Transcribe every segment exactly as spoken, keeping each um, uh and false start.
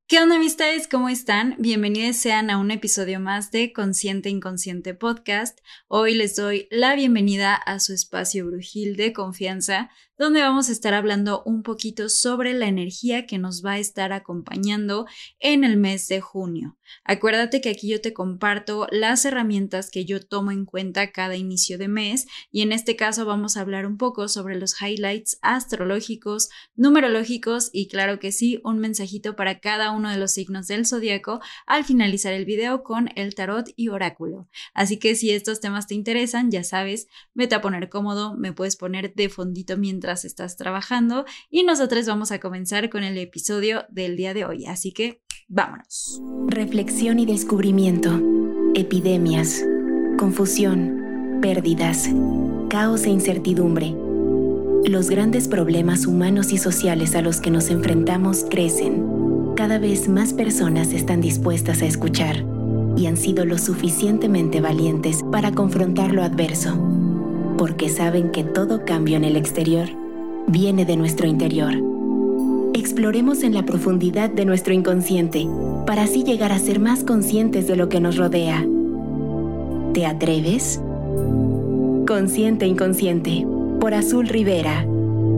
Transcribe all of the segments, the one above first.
¿Qué onda, amistades? ¿Cómo están? Bienvenidos sean a un episodio más de Consciente Inconsciente Podcast. Hoy les doy la bienvenida a su espacio brujil de confianza, donde vamos a estar hablando un poquito sobre la energía que nos va a estar acompañando en el mes de junio. Acuérdate que aquí yo te comparto las herramientas que yo tomo en cuenta cada inicio de mes y en este caso vamos a hablar un poco sobre los highlights astrológicos, numerológicos y claro que sí, un mensajito para cada uno de los signos del zodiaco al finalizar el video con el tarot y oráculo. Así que si estos temas te interesan, ya sabes, vete a poner cómodo, me puedes poner de fondito mientras estás trabajando y nosotros vamos a comenzar con el episodio del día de hoy. Así que vámonos. Reflexión y descubrimiento, epidemias, confusión, pérdidas, caos e incertidumbre. Los grandes problemas humanos y sociales a los que nos enfrentamos crecen. Cada vez más personas están dispuestas a escuchar y han sido lo suficientemente valientes para confrontar lo adverso, porque saben que todo cambio en el exterior viene de nuestro interior. Exploremos en la profundidad de nuestro inconsciente para así llegar a ser más conscientes de lo que nos rodea. ¿Te atreves? Consciente Inconsciente, por Azul Rivera.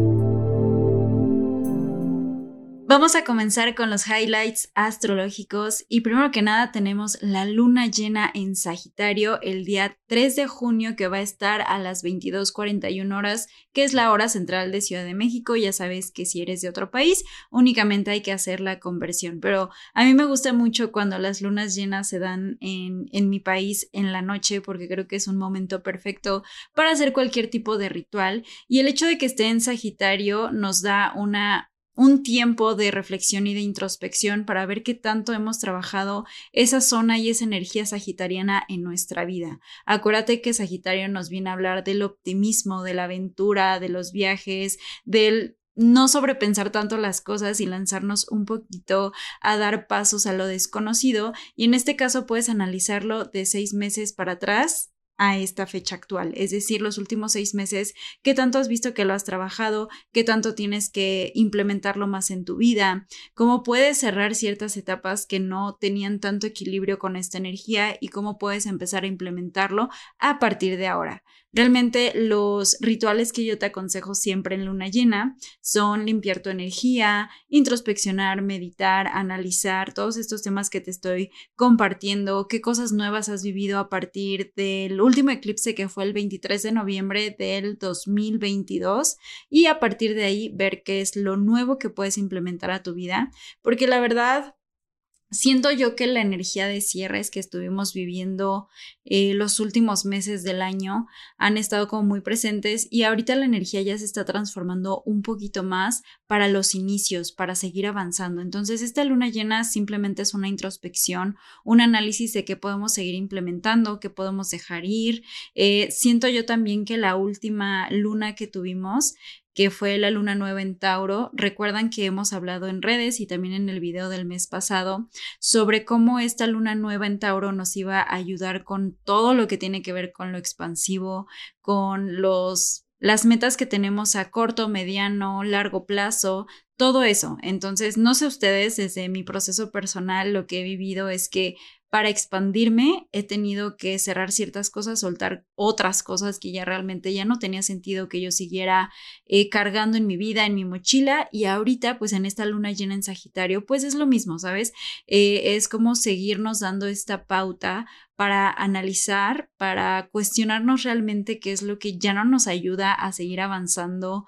Vamos a comenzar con los highlights astrológicos y primero que nada tenemos la luna llena en Sagitario el día tres de junio que va a estar a las veintidós cuarenta y una horas, que es la hora central de Ciudad de México. Ya sabes que si eres de otro país únicamente hay que hacer la conversión, pero a mí me gusta mucho cuando las lunas llenas se dan en, en mi país en la noche porque creo que es un momento perfecto para hacer cualquier tipo de ritual y el hecho de que esté en Sagitario nos da una un tiempo de reflexión y de introspección para ver qué tanto hemos trabajado esa zona y esa energía sagitariana en nuestra vida. Acuérdate que Sagitario nos viene a hablar del optimismo, de la aventura, de los viajes, del no sobrepensar tanto las cosas y lanzarnos un poquito a dar pasos a lo desconocido. Y en este caso puedes analizarlo de seis meses para atrás a esta fecha actual, es decir, los últimos seis meses, qué tanto has visto que lo has trabajado, qué tanto tienes que implementarlo más en tu vida, cómo puedes cerrar ciertas etapas que no tenían tanto equilibrio con esta energía y cómo puedes empezar a implementarlo a partir de ahora. Realmente los rituales que yo te aconsejo siempre en luna llena son limpiar tu energía, introspeccionar, meditar, analizar todos estos temas que te estoy compartiendo, qué cosas nuevas has vivido a partir del último eclipse que fue el veintitrés de noviembre del dos mil veintidós y a partir de ahí ver qué es lo nuevo que puedes implementar a tu vida, porque la verdad siento yo que la energía de cierres que estuvimos viviendo eh, los últimos meses del año han estado como muy presentes y ahorita la energía ya se está transformando un poquito más para los inicios, para seguir avanzando. Entonces esta luna llena simplemente es una introspección, un análisis de qué podemos seguir implementando, qué podemos dejar ir. Eh, siento yo también que la última luna que tuvimos, que fue la luna nueva en Tauro, recuerdan que hemos hablado en redes y también en el video del mes pasado sobre cómo esta luna nueva en Tauro nos iba a ayudar con todo lo que tiene que ver con lo expansivo, con los, las metas que tenemos a corto, mediano, largo plazo, todo eso. Entonces, no sé ustedes, desde mi proceso personal lo que he vivido es que para expandirme he tenido que cerrar ciertas cosas, soltar otras cosas que ya realmente ya no tenía sentido que yo siguiera eh, cargando en mi vida, en mi mochila y ahorita pues en esta luna llena en Sagitario pues es lo mismo, ¿sabes? Eh, es como seguirnos dando esta pauta para analizar, para cuestionarnos realmente qué es lo que ya no nos ayuda a seguir avanzando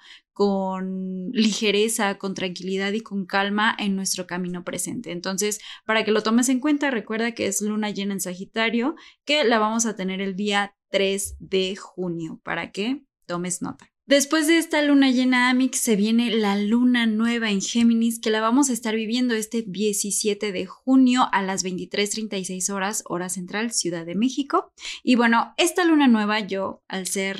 con ligereza, con tranquilidad y con calma en nuestro camino presente. Entonces, para que lo tomes en cuenta, recuerda que es luna llena en Sagitario, que la vamos a tener el día tres de junio, para que tomes nota. Después de esta luna llena Amix se viene la luna nueva en Géminis que la vamos a estar viviendo este diecisiete de junio a las veintitrés treinta y seis horas, hora central, Ciudad de México. Y bueno, esta luna nueva yo, al ser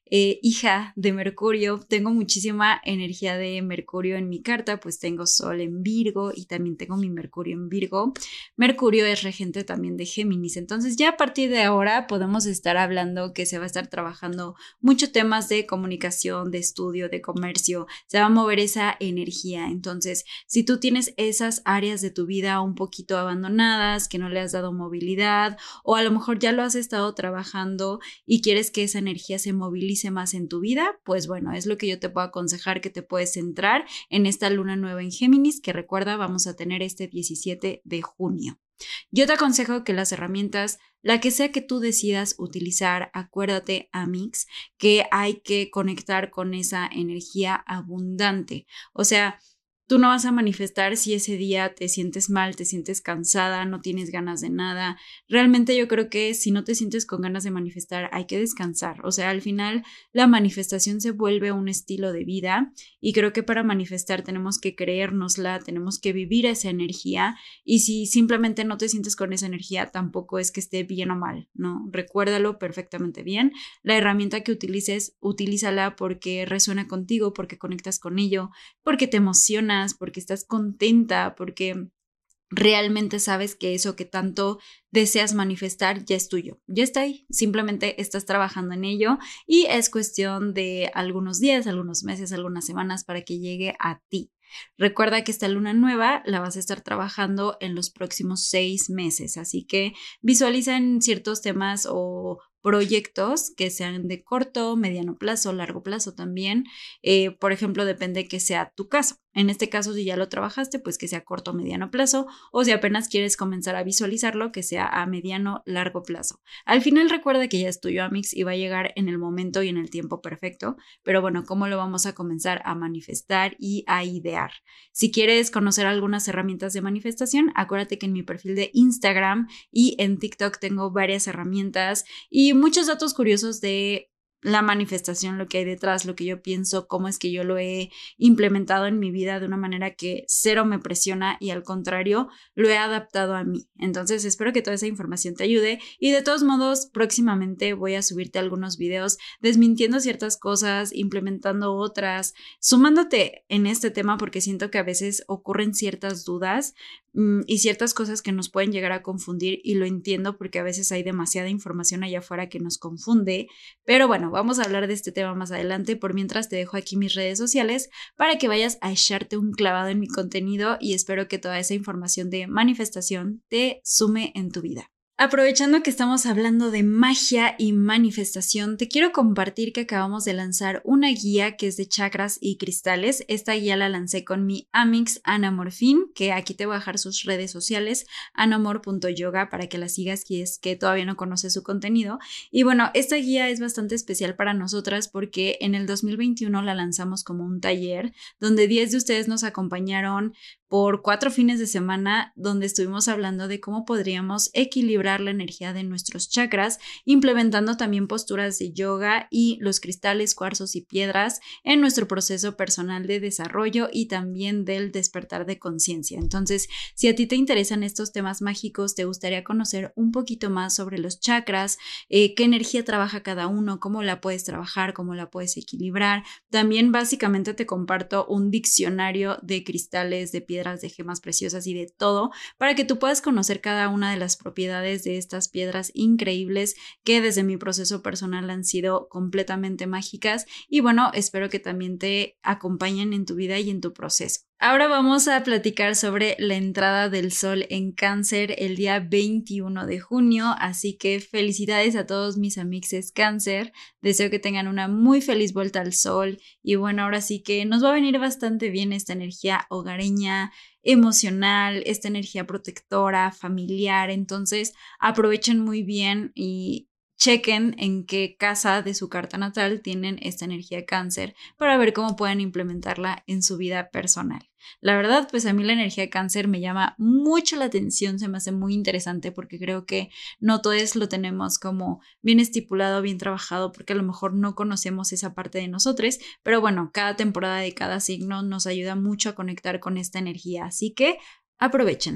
eh, hija de Mercurio, tengo muchísima energía de Mercurio en mi carta, pues tengo Sol en Virgo y también tengo mi Mercurio en Virgo. Mercurio es regente también de Géminis, entonces ya a partir de ahora podemos estar hablando que se va a estar trabajando muchos temas de comunicación, de estudio, de comercio, se va a mover esa energía. Entonces, si tú tienes esas áreas de tu vida un poquito abandonadas, que no le has dado movilidad, o a lo mejor ya lo has estado trabajando y quieres que esa energía se movilice más en tu vida, pues bueno, es lo que yo te puedo aconsejar, que te puedes centrar en esta luna nueva en Géminis, que recuerda vamos a tener este diecisiete de junio. Yo te aconsejo que las herramientas, la que sea que tú decidas utilizar, acuérdate, Amix, que hay que conectar con esa energía abundante. O sea, tú no vas a manifestar si ese día te sientes mal, te sientes cansada, no tienes ganas de nada. Realmente yo creo que si no te sientes con ganas de manifestar, hay que descansar. O sea, al final la manifestación se vuelve un estilo de vida y creo que para manifestar tenemos que creérnosla, tenemos que vivir esa energía y si simplemente no te sientes con esa energía, tampoco es que esté bien o mal, ¿no? Recuérdalo perfectamente bien. La herramienta que utilices, utilízala porque resuena contigo, porque conectas con ello, porque te emociona, porque estás contenta, porque realmente sabes que eso que tanto deseas manifestar ya es tuyo, ya está ahí, simplemente estás trabajando en ello y es cuestión de algunos días, algunos meses, algunas semanas para que llegue a ti. Recuerda que esta luna nueva la vas a estar trabajando en los próximos seis meses, así que visualiza en ciertos temas o proyectos que sean de corto, mediano plazo, largo plazo también. Eh, por ejemplo, depende que sea tu caso. En este caso, si ya lo trabajaste, pues que sea corto o mediano plazo, o si apenas quieres comenzar a visualizarlo, que sea a mediano, largo plazo. Al final recuerda que ya es tuyo, Amix, y va a llegar en el momento y en el tiempo perfecto, pero bueno, ¿cómo lo vamos a comenzar a manifestar y a idear? Si quieres conocer algunas herramientas de manifestación, acuérdate que en mi perfil de Instagram y en TikTok tengo varias herramientas y muchos datos curiosos de la manifestación, lo que hay detrás, lo que yo pienso, cómo es que yo lo he implementado en mi vida de una manera que cero me presiona y al contrario lo he adaptado a mí. Entonces espero que toda esa información te ayude y de todos modos próximamente voy a subirte algunos videos desmintiendo ciertas cosas, implementando otras, sumándote en este tema porque siento que a veces ocurren ciertas dudas mmm, y ciertas cosas que nos pueden llegar a confundir y lo entiendo porque a veces hay demasiada información allá afuera que nos confunde, pero bueno, vamos a hablar de este tema más adelante. Por mientras te dejo aquí mis redes sociales para que vayas a echarte un clavado en mi contenido y espero que toda esa información de manifestación te sume en tu vida. Aprovechando que estamos hablando de magia y manifestación, te quiero compartir que acabamos de lanzar una guía que es de chakras y cristales. Esta guía la lancé con mi Amix Ana Morfín, que aquí te voy a dejar sus redes sociales, anamor punto yoga, para que la sigas si es que todavía no conoces su contenido. Y bueno, esta guía es bastante especial para nosotras porque en el dos mil veintiuno la lanzamos como un taller donde diez de ustedes nos acompañaron por cuatro fines de semana donde estuvimos hablando de cómo podríamos equilibrar la energía de nuestros chakras, implementando también posturas de yoga y los cristales, cuarzos y piedras en nuestro proceso personal de desarrollo y también del despertar de conciencia. Entonces, si a ti te interesan estos temas mágicos, te gustaría conocer un poquito más sobre los chakras, eh, qué energía trabaja cada uno, cómo la puedes trabajar, cómo la puedes equilibrar. También básicamente te comparto un diccionario de cristales, de piedras, de gemas preciosas y de todo para que tú puedas conocer cada una de las propiedades de estas piedras increíbles que desde mi proceso personal han sido completamente mágicas y bueno, espero que también te acompañen en tu vida y en tu proceso. Ahora vamos a platicar sobre la entrada del sol en Cáncer el día veintiuno de junio, así que felicidades a todos mis amixes Cáncer, deseo que tengan una muy feliz vuelta al sol y bueno, ahora sí que nos va a venir bastante bien esta energía hogareña, emocional, esta energía protectora, familiar, entonces aprovechen muy bien y chequen en qué casa de su carta natal tienen esta energía Cáncer para ver cómo pueden implementarla en su vida personal. La verdad, pues a mí la energía Cáncer me llama mucho la atención, se me hace muy interesante porque creo que no todos lo tenemos como bien estipulado, bien trabajado, porque a lo mejor no conocemos esa parte de nosotros, pero bueno, cada temporada de cada signo nos ayuda mucho a conectar con esta energía, así que aprovechenlo.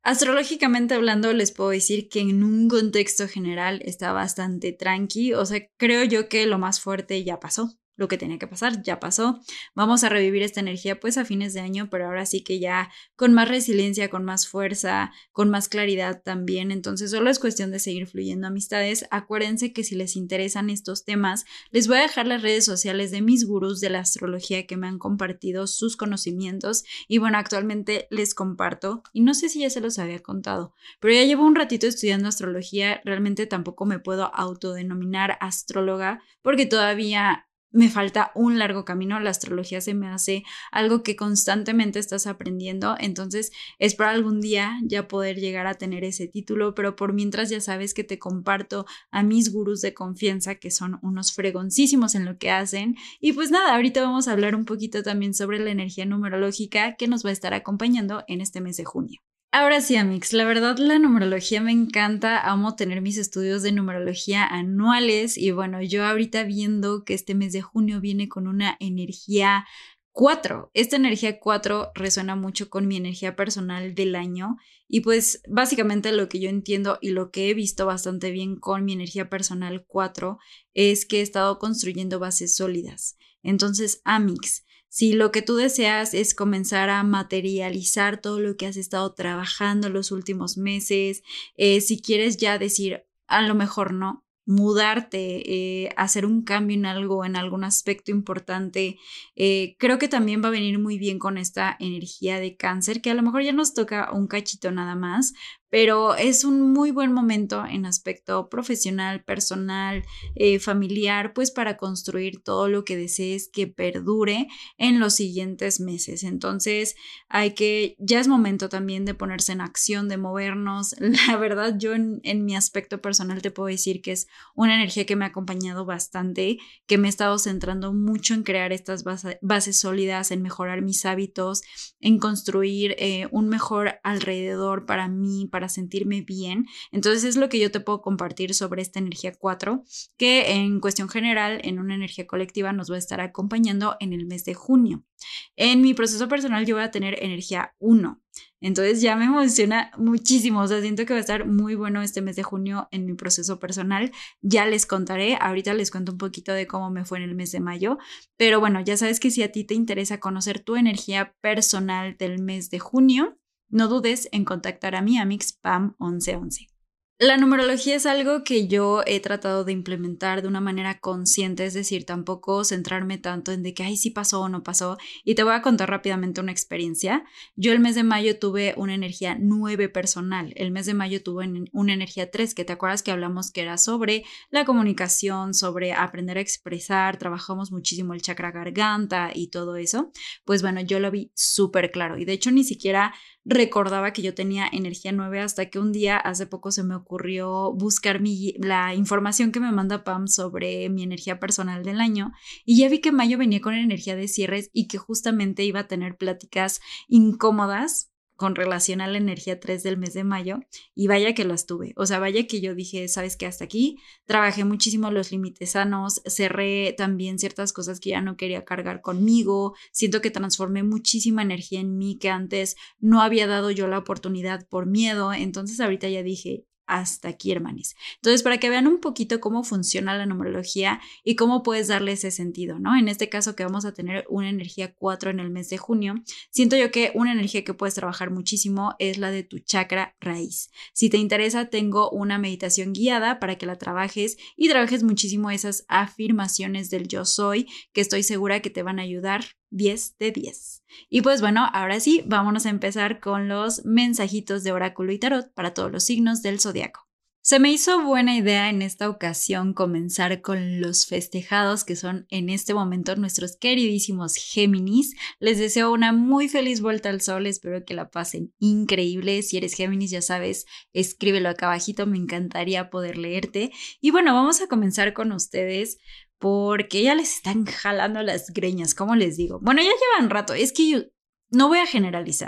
Astrológicamente hablando, les puedo decir que en un contexto general está bastante tranqui, o sea, creo yo que lo más fuerte ya pasó. Lo que tenía que pasar ya pasó. Vamos a revivir esta energía pues a fines de año, pero ahora sí que ya con más resiliencia, con más fuerza, con más claridad también. Entonces solo es cuestión de seguir fluyendo amistades. Acuérdense que si les interesan estos temas, les voy a dejar las redes sociales de mis gurús de la astrología que me han compartido sus conocimientos y bueno, actualmente les comparto y no sé si ya se los había contado, pero ya llevo un ratito estudiando astrología. Realmente tampoco me puedo autodenominar astróloga porque todavía me falta un largo camino. La astrología se me hace algo que constantemente estás aprendiendo, entonces espero algún día ya poder llegar a tener ese título, pero por mientras ya sabes que te comparto a mis gurús de confianza que son unos fregoncísimos en lo que hacen. Y pues nada, ahorita vamos a hablar un poquito también sobre la energía numerológica que nos va a estar acompañando en este mes de junio. Ahora sí, Amix, la verdad la numerología me encanta, amo tener mis estudios de numerología anuales y bueno, yo ahorita viendo que este mes de junio viene con una energía cuatro. Esta energía cuatro resuena mucho con mi energía personal del año y pues básicamente lo que yo entiendo y lo que he visto bastante bien con mi energía personal cuatro es que he estado construyendo bases sólidas. Entonces, Amix, si lo que tú deseas es comenzar a materializar todo lo que has estado trabajando los últimos meses, eh, si quieres ya decir, a lo mejor no, mudarte, eh, hacer un cambio en algo, en algún aspecto importante, eh, creo que también va a venir muy bien con esta energía de Cáncer, que a lo mejor ya nos toca un cachito nada más, pero es un muy buen momento en aspecto profesional, personal, eh, familiar, pues para construir todo lo que desees que perdure en los siguientes meses. Entonces hay que, ya es momento también de ponerse en acción, de movernos. La verdad, yo en, en mi aspecto personal te puedo decir que es una energía que me ha acompañado bastante, que me he estado centrando mucho en crear estas base, bases sólidas, en mejorar mis hábitos, en construir eh, un mejor alrededor para mí, para sentirme bien. Entonces es lo que yo te puedo compartir sobre esta energía cuatro, que en cuestión general, en una energía colectiva, nos va a estar acompañando en el mes de junio. En mi proceso personal yo voy a tener energía uno. Entonces ya me emociona muchísimo, o sea, siento que va a estar muy bueno este mes de junio en mi proceso personal. Ya les contaré, ahorita les cuento un poquito de cómo me fue en el mes de mayo, pero bueno, ya sabes que si a ti te interesa conocer tu energía personal del mes de junio, no dudes en contactar a mi Amix Pam once once. La numerología es algo que yo he tratado de implementar de una manera consciente, es decir, tampoco centrarme tanto en de que, ay, sí pasó o no pasó. Y te voy a contar rápidamente una experiencia. Yo el mes de mayo tuve una energía nueve personal. El mes de mayo tuve una energía tres, que te acuerdas que hablamos que era sobre la comunicación, sobre aprender a expresar, trabajamos muchísimo el chakra garganta y todo eso. Pues bueno, yo lo vi súper claro y de hecho ni siquiera recordaba que yo tenía energía nueve hasta que un día hace poco se me ocurrió buscar mi, la información que me manda Pam sobre mi energía personal del año y ya vi que mayo venía con energía de cierres y que justamente iba a tener pláticas incómodas con relación a la energía tres del mes de mayo y vaya que las tuve, o sea, vaya que yo dije, sabes que hasta aquí trabajé muchísimo los límites sanos, cerré también ciertas cosas que ya no quería cargar conmigo, siento que transformé muchísima energía en mí que antes no había dado yo la oportunidad por miedo, entonces ahorita ya dije, hasta aquí, hermanis. Entonces, para que vean un poquito cómo funciona la numerología y cómo puedes darle ese sentido, ¿no? En este caso que vamos a tener una energía cuatro en el mes de junio, siento yo que una energía que puedes trabajar muchísimo es la de tu chakra raíz. Si te interesa, tengo una meditación guiada para que la trabajes y trabajes muchísimo esas afirmaciones del yo soy, que estoy segura que te van a ayudar diez de diez. Y pues bueno, ahora sí, vámonos a empezar con los mensajitos de oráculo y tarot para todos los signos del zodiaco. Se me hizo buena idea en esta ocasión comenzar con los festejados que son en este momento nuestros queridísimos Géminis. Les deseo una muy feliz vuelta al sol, espero que la pasen increíble. Si eres Géminis, ya sabes, escríbelo acá abajito, me encantaría poder leerte. Y bueno, vamos a comenzar con ustedes porque ya les están jalando las greñas, ¿cómo les digo? Bueno, ya llevan rato, es que yo no voy a generalizar,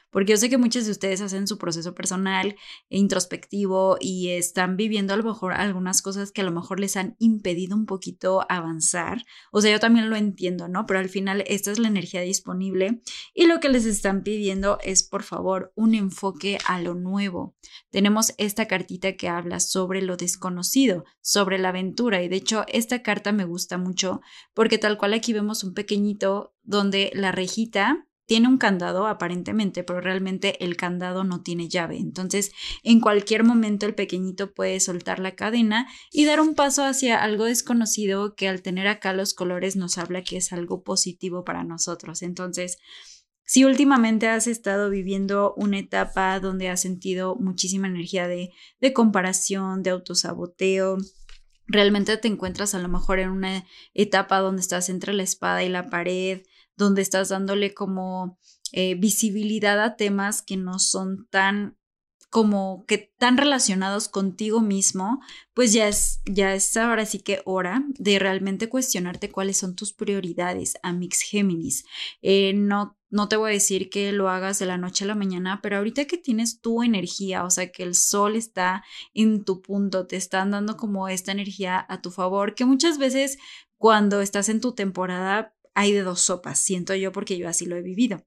porque yo sé que muchos de ustedes hacen su proceso personal e introspectivo y están viviendo a lo mejor algunas cosas que a lo mejor les han impedido un poquito avanzar. O sea, yo también lo entiendo, ¿no? Pero al final esta es la energía disponible y lo que les están pidiendo es, por favor, un enfoque a lo nuevo. Tenemos esta cartita que habla sobre lo desconocido, sobre la aventura, y de hecho esta carta me gusta mucho porque tal cual aquí vemos un pequeñito donde la rejita tiene un candado aparentemente, pero realmente el candado no tiene llave. Entonces, en cualquier momento el pequeñito puede soltar la cadena y dar un paso hacia algo desconocido que al tener acá los colores nos habla que es algo positivo para nosotros. Entonces, si últimamente has estado viviendo una etapa donde has sentido muchísima energía de, de comparación, de autosaboteo, realmente te encuentras a lo mejor en una etapa donde estás entre la espada y la pared, donde estás dándole como eh, visibilidad a temas que no son tan como que tan relacionados contigo mismo, pues ya es, ya es ahora sí que hora de realmente cuestionarte cuáles son tus prioridades, Amix Géminis. Eh, no, no te voy a decir que lo hagas de la noche a la mañana, pero ahorita que tienes tu energía, o sea que el sol está en tu punto, te están dando como esta energía a tu favor, que muchas veces cuando estás en tu temporada hay de dos sopas, siento yo, porque yo así lo he vivido.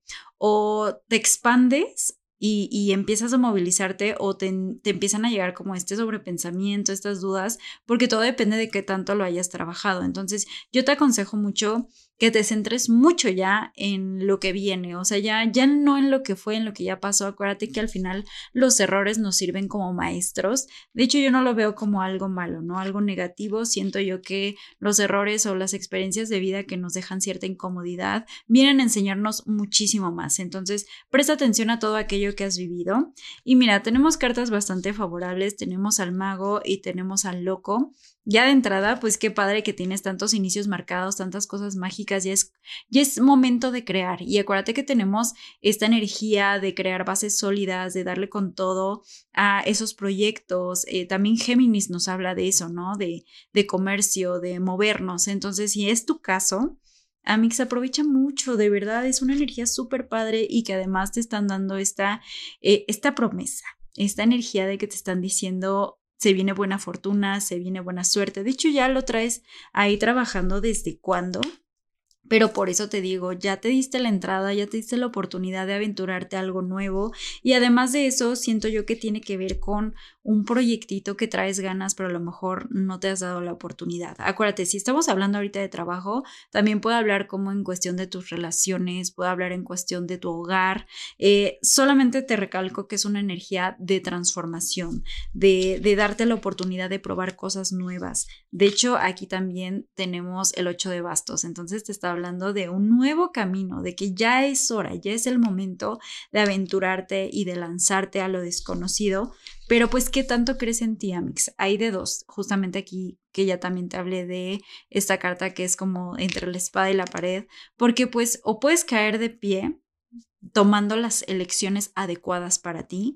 O te expandes y, y empiezas a movilizarte o te, te empiezan a llegar como este sobrepensamiento, estas dudas, porque todo depende de qué tanto lo hayas trabajado. Entonces, yo te aconsejo mucho que te centres mucho ya en lo que viene, o sea, ya, ya no en lo que fue, en lo que ya pasó. Acuérdate que al final los errores nos sirven como maestros. De hecho, yo no lo veo como algo malo, ¿no? Algo negativo. Siento yo que los errores o las experiencias de vida que nos dejan cierta incomodidad vienen a enseñarnos muchísimo más. Entonces, presta atención a todo aquello que has vivido. Y mira, tenemos cartas bastante favorables. Tenemos al mago y tenemos al loco. Ya de entrada, pues qué padre que tienes tantos inicios marcados, tantas cosas mágicas, ya es, ya es momento de crear. Y acuérdate que tenemos esta energía de crear bases sólidas, de darle con todo a esos proyectos. Eh, también Géminis nos habla de eso, ¿no? De, de comercio, de movernos. Entonces, si es tu caso, Amix, aprovecha mucho, de verdad, es una energía súper padre y que además te están dando esta, eh, esta promesa, esta energía de que te están diciendo se viene buena fortuna, se viene buena suerte. De hecho, ya lo traes ahí trabajando desde cuándo. Pero por eso te digo, ya te diste la entrada, ya te diste la oportunidad de aventurarte a algo nuevo y además de eso siento yo que tiene que ver con un proyectito que traes ganas pero a lo mejor no te has dado la oportunidad. Acuérdate, si estamos hablando ahorita de trabajo, también puedo hablar como en cuestión de tus relaciones, puedo hablar en cuestión de tu hogar. Eh, solamente te recalco que es una energía de transformación, de, de darte la oportunidad de probar cosas nuevas. De hecho, aquí también tenemos el ocho de bastos, entonces te está hablando de un nuevo camino, de que ya es hora, ya es el momento de aventurarte y de lanzarte a lo desconocido. Pero pues, ¿qué tanto crees en ti, Amix? Hay de dos, justamente aquí que ya también te hablé de esta carta que es como entre la espada y la pared, porque pues o puedes caer de pie tomando las elecciones adecuadas para ti,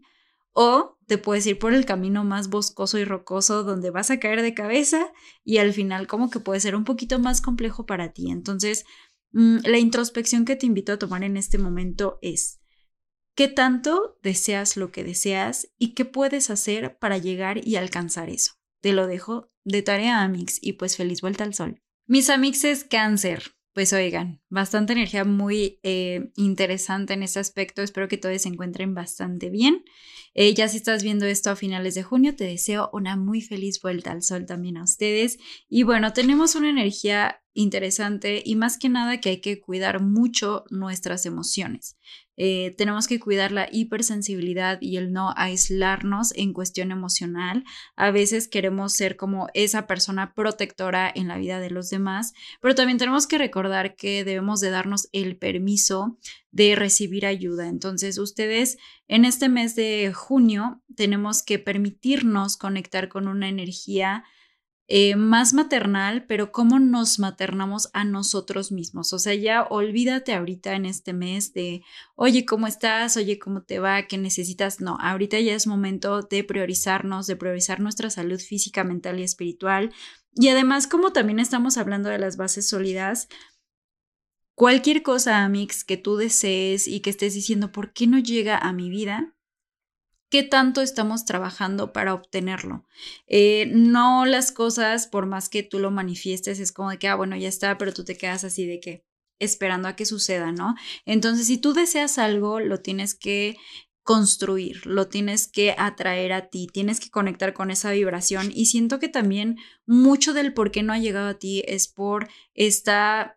o te puedes ir por el camino más boscoso y rocoso donde vas a caer de cabeza y al final como que puede ser un poquito más complejo para ti. Entonces, mmm, la introspección que te invito a tomar en este momento es ¿qué tanto deseas lo que deseas y qué puedes hacer para llegar y alcanzar eso? Te lo dejo de tarea, Amix, y pues feliz vuelta al sol. Mis amixes Cáncer. Pues oigan, bastante energía muy eh, interesante en ese aspecto. Espero que todos se encuentren bastante bien. Eh, ya si estás viendo esto a finales de junio, te deseo una muy feliz vuelta al sol también a ustedes. Y bueno, tenemos una energía interesante y más que nada que hay que cuidar mucho nuestras emociones. Eh, tenemos que cuidar la hipersensibilidad y el no aislarnos en cuestión emocional. A veces queremos ser como esa persona protectora en la vida de los demás, pero también tenemos que recordar que debemos de darnos el permiso de recibir ayuda. Entonces, ustedes en este mes de junio tenemos que permitirnos conectar con una energía Eh, más maternal, pero cómo nos maternamos a nosotros mismos. O sea, ya olvídate ahorita en este mes de, oye, ¿cómo estás? Oye, ¿cómo te va? ¿Qué necesitas? No, ahorita ya es momento de priorizarnos, de priorizar nuestra salud física, mental y espiritual. Y además, como también estamos hablando de las bases sólidas, cualquier cosa, Amix, que tú desees y que estés diciendo, ¿por qué no llega a mi vida? ¿Qué tanto estamos trabajando para obtenerlo? Eh, no las cosas, por más que tú lo manifiestes, es como de que, ah, bueno, ya está, pero tú te quedas así de que esperando a que suceda, ¿no? Entonces, si tú deseas algo, lo tienes que construir, lo tienes que atraer a ti, tienes que conectar con esa vibración y siento que también mucho del por qué no ha llegado a ti es por esta...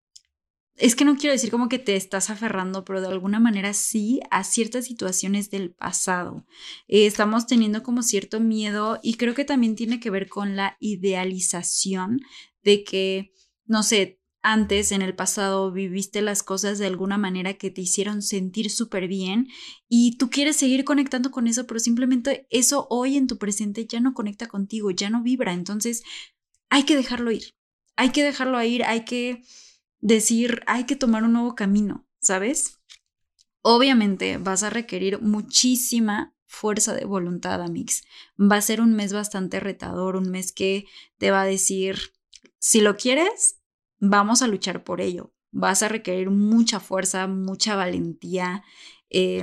Es que no quiero decir como que te estás aferrando, pero de alguna manera sí a ciertas situaciones del pasado. Eh, estamos teniendo como cierto miedo y creo que también tiene que ver con la idealización de que, no sé, antes en el pasado viviste las cosas de alguna manera que te hicieron sentir súper bien y tú quieres seguir conectando con eso, pero simplemente eso hoy en tu presente ya no conecta contigo, ya no vibra. Entonces hay que dejarlo ir, hay que dejarlo ir, hay que... decir, hay que tomar un nuevo camino, ¿sabes? Obviamente vas a requerir muchísima fuerza de voluntad, Amix. Va a ser un mes bastante retador, un mes que te va a decir, si lo quieres, vamos a luchar por ello. Vas a requerir mucha fuerza, mucha valentía, eh,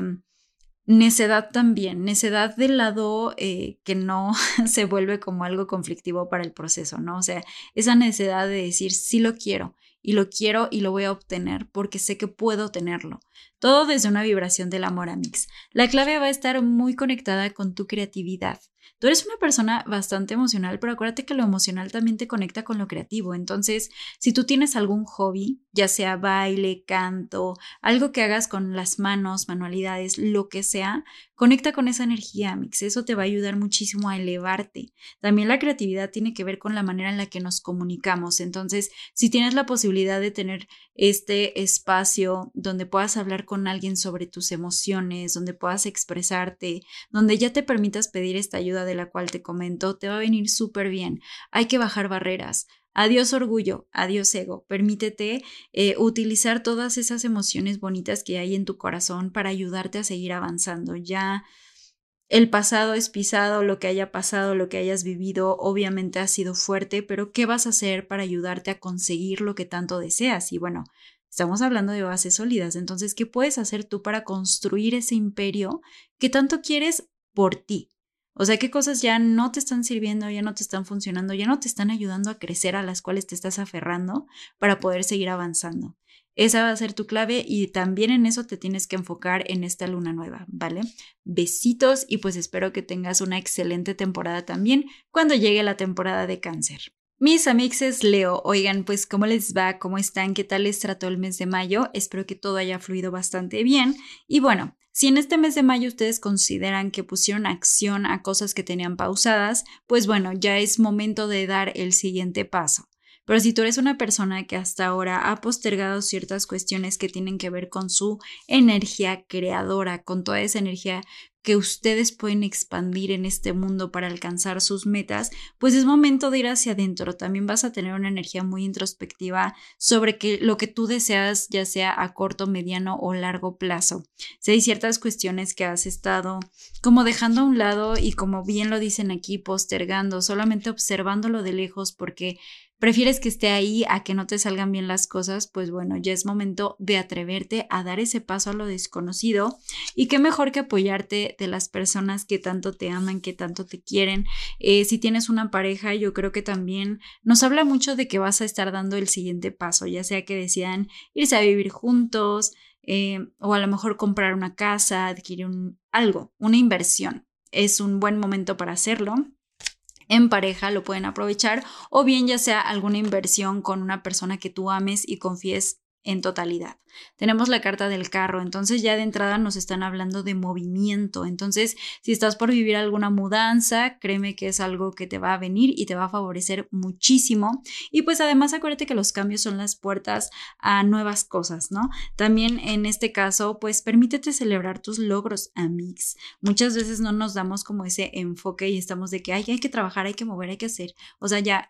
necedad también, necedad del lado eh, que no se vuelve como algo conflictivo para el proceso, ¿no? O sea, esa necedad de decir, sí lo quiero, y lo quiero y lo voy a obtener porque sé que puedo tenerlo. Todo desde una vibración del amor, Amix. La clave va a estar muy conectada con tu creatividad. Tú eres una persona bastante emocional, pero acuérdate que lo emocional también te conecta con lo creativo. Entonces, si tú tienes algún hobby, ya sea baile, canto, algo que hagas con las manos, manualidades, lo que sea, conecta con esa energía, Mix. Eso te va a ayudar muchísimo a elevarte. También la creatividad tiene que ver con la manera en la que nos comunicamos. Entonces, si tienes la posibilidad de tener este espacio donde puedas hablar con alguien sobre tus emociones, donde puedas expresarte, donde ya te permitas pedir esta ayuda de la cual te comento, te va a venir súper bien. Hay que bajar barreras. Adiós orgullo, adiós ego. Permítete eh, utilizar todas esas emociones bonitas que hay en tu corazón para ayudarte a seguir avanzando. Ya el pasado es pisado, lo que haya pasado, lo que hayas vivido, obviamente ha sido fuerte, pero ¿qué vas a hacer para ayudarte a conseguir lo que tanto deseas? Y bueno, estamos hablando de bases sólidas, entonces, ¿qué puedes hacer tú para construir ese imperio que tanto quieres por ti? O sea, ¿qué cosas ya no te están sirviendo, ya no te están funcionando, ya no te están ayudando a crecer, a las cuales te estás aferrando para poder seguir avanzando? Esa va a ser tu clave y también en eso te tienes que enfocar en esta luna nueva, ¿vale? Besitos y pues espero que tengas una excelente temporada también cuando llegue la temporada de Cáncer. Mis amixes Leo, oigan, pues ¿cómo les va? ¿Cómo están? ¿Qué tal les trató el mes de mayo? Espero que todo haya fluido bastante bien. Y bueno, si en este mes de mayo ustedes consideran que pusieron acción a cosas que tenían pausadas, pues bueno, ya es momento de dar el siguiente paso. Pero si tú eres una persona que hasta ahora ha postergado ciertas cuestiones que tienen que ver con su energía creadora, con toda esa energía que ustedes pueden expandir en este mundo para alcanzar sus metas, pues es momento de ir hacia adentro. También vas a tener una energía muy introspectiva sobre que lo que tú deseas, ya sea a corto, mediano o largo plazo. Si hay ciertas cuestiones que has estado como dejando a un lado y como bien lo dicen aquí, postergando, solamente observándolo de lejos porque prefieres que esté ahí a que no te salgan bien las cosas, pues bueno, ya es momento de atreverte a dar ese paso a lo desconocido y qué mejor que apoyarte de las personas que tanto te aman, que tanto te quieren. Eh, si tienes una pareja, yo creo que también nos habla mucho de que vas a estar dando el siguiente paso, ya sea que decidan irse a vivir juntos eh, o a lo mejor comprar una casa, adquirir un, algo, una inversión. Es un buen momento para hacerlo. En pareja lo pueden aprovechar o bien ya sea alguna inversión con una persona que tú ames y confíes en totalidad. Tenemos la carta del carro, entonces ya de entrada nos están hablando de movimiento. Entonces, si estás por vivir alguna mudanza, créeme que es algo que te va a venir y te va a favorecer muchísimo. Y pues además acuérdate que los cambios son las puertas a nuevas cosas, ¿no? También en este caso, pues permítete celebrar tus logros, amigos. Muchas veces no nos damos como ese enfoque y estamos de que ay, hay que trabajar, hay que mover, hay que hacer. O sea, ya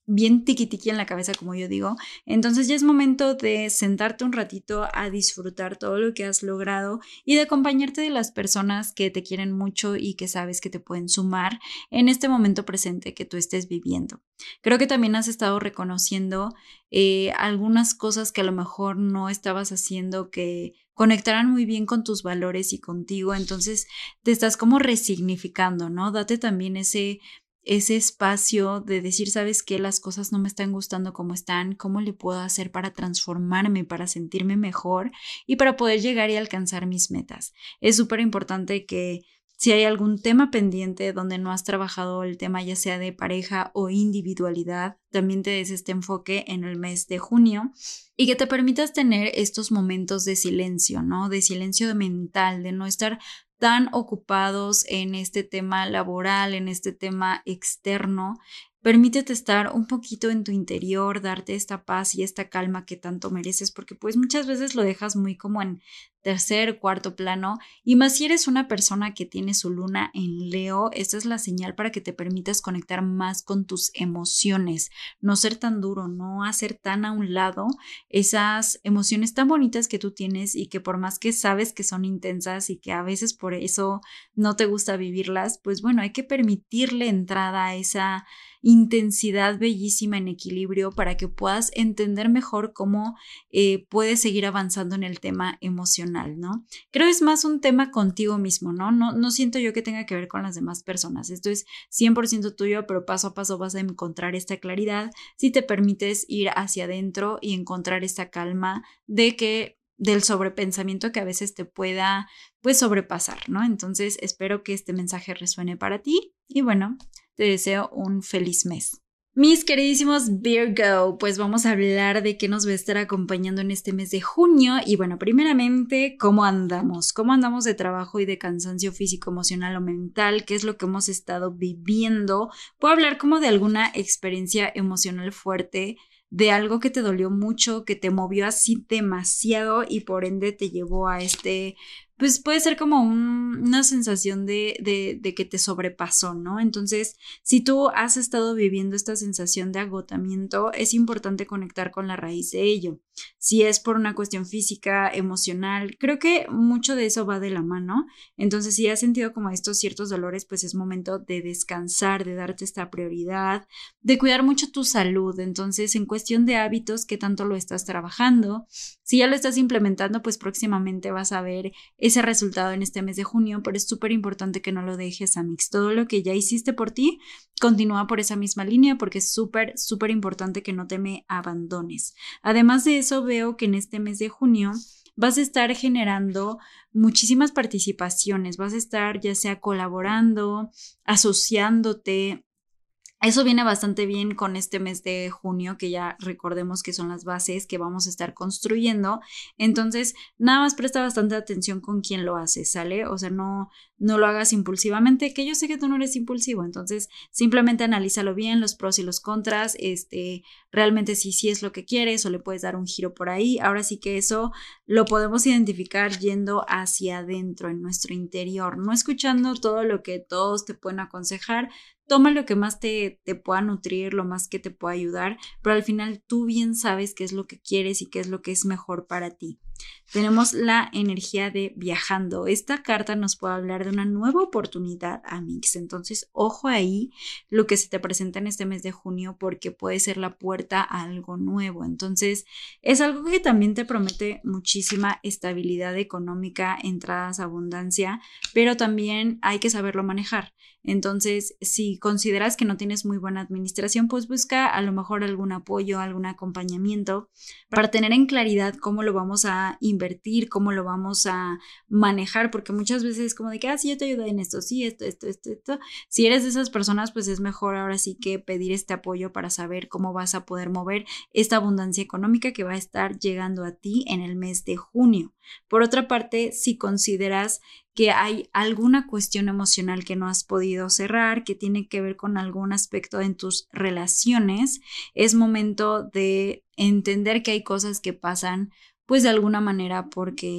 bien tiqui tiqui en la cabeza, como yo digo. Entonces ya es momento de sentarte un ratito a disfrutar todo lo que has logrado y de acompañarte de las personas que te quieren mucho y que sabes que te pueden sumar en este momento presente que tú estés viviendo. Creo que también has estado reconociendo eh, algunas cosas que a lo mejor no estabas haciendo que conectaran muy bien con tus valores y contigo, entonces te estás como resignificando, ¿no? Date también ese ese espacio de decir, ¿sabes qué? Las cosas no me están gustando como están, ¿cómo le puedo hacer para transformarme, para sentirme mejor y para poder llegar y alcanzar mis metas? Es súper importante que si hay algún tema pendiente donde no has trabajado el tema ya sea de pareja o individualidad, también te des este enfoque en el mes de junio y que te permitas tener estos momentos de silencio, ¿no? De silencio mental, de no estar tan ocupados en este tema laboral, en este tema externo. Permítete estar un poquito en tu interior, darte esta paz y esta calma que tanto mereces, porque pues muchas veces lo dejas muy como en tercer, cuarto plano, y más si eres una persona que tiene su luna en Leo, esta es la señal para que te permitas conectar más con tus emociones, no ser tan duro, no hacer tan a un lado esas emociones tan bonitas que tú tienes y que por más que sabes que son intensas y que a veces por eso no te gusta vivirlas, pues bueno, hay que permitirle entrada a esa intensidad bellísima en equilibrio para que puedas entender mejor cómo eh, puedes seguir avanzando en el tema emocional, ¿no? Creo que es más un tema contigo mismo, ¿no? No, no siento yo que tenga que ver con las demás personas. Esto es cien por ciento tuyo, pero paso a paso vas a encontrar esta claridad si te permites ir hacia adentro y encontrar esta calma de que del sobrepensamiento que a veces te pueda pues sobrepasar, ¿no? Entonces espero que este mensaje resuene para ti y bueno, te deseo un feliz mes. Mis queridísimos Virgo, pues vamos a hablar de qué nos va a estar acompañando en este mes de junio y bueno, primeramente, ¿cómo andamos? ¿Cómo andamos de trabajo y de cansancio físico, emocional o mental? ¿Qué es lo que hemos estado viviendo? Puedo hablar como de alguna experiencia emocional fuerte, de algo que te dolió mucho, que te movió así demasiado y por ende te llevó a este... pues puede ser como un, una sensación de, de, de que te sobrepasó, ¿no? Entonces, si tú has estado viviendo esta sensación de agotamiento, es importante conectar con la raíz de ello. Si es por una cuestión física, emocional, creo que mucho de eso va de la mano. Entonces, si has sentido como estos ciertos dolores, pues es momento de descansar, de darte esta prioridad, de cuidar mucho tu salud. Entonces, en cuestión de hábitos, ¿qué tanto lo estás trabajando? Si ya lo estás implementando, pues próximamente vas a ver ese resultado en este mes de junio, pero es súper importante que no lo dejes, Amix. Todo lo que ya hiciste por ti, continúa por esa misma línea porque es súper, súper importante que no te me abandones. Además de eso, veo que en este mes de junio vas a estar generando muchísimas participaciones, vas a estar ya sea colaborando, asociándote. Eso viene bastante bien con este mes de junio, que ya recordemos que son las bases que vamos a estar construyendo. Entonces, nada más presta bastante atención con quién lo hace, ¿sale? O sea, no, no lo hagas impulsivamente, que yo sé que tú no eres impulsivo. Entonces, simplemente analízalo bien, los pros y los contras, este, realmente si sí es lo que quieres o le puedes dar un giro por ahí. Ahora sí que eso lo podemos identificar yendo hacia adentro, en nuestro interior, no escuchando todo lo que todos te pueden aconsejar. Toma lo que más te, te pueda nutrir, lo más que te pueda ayudar, pero al final tú bien sabes qué es lo que quieres y qué es lo que es mejor para ti. Tenemos la energía de viajando. Esta carta nos puede hablar de una nueva oportunidad, Amix. Entonces, ojo ahí lo que se te presenta en este mes de junio porque puede ser la puerta a algo nuevo. Entonces, es algo que también te promete muchísima estabilidad económica, entradas, abundancia, pero también hay que saberlo manejar. Entonces, si consideras que no tienes muy buena administración, pues busca a lo mejor algún apoyo, algún acompañamiento para tener en claridad cómo lo vamos a invertir, cómo lo vamos a manejar, porque muchas veces es como de que, ah, sí, yo te ayudo en esto, sí, esto, esto, esto, esto. Si eres de esas personas, pues es mejor ahora sí que pedir este apoyo para saber cómo vas a poder mover esta abundancia económica que va a estar llegando a ti en el mes de junio. Por otra parte, si consideras que hay alguna cuestión emocional que no has podido cerrar, que tiene que ver con algún aspecto en tus relaciones, es momento de entender que hay cosas que pasan pues de alguna manera porque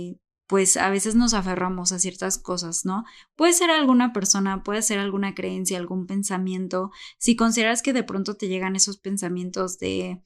pues a veces nos aferramos a ciertas cosas, ¿no? Puede ser alguna persona, puede ser alguna creencia, algún pensamiento. Si consideras que de pronto te llegan esos pensamientos de,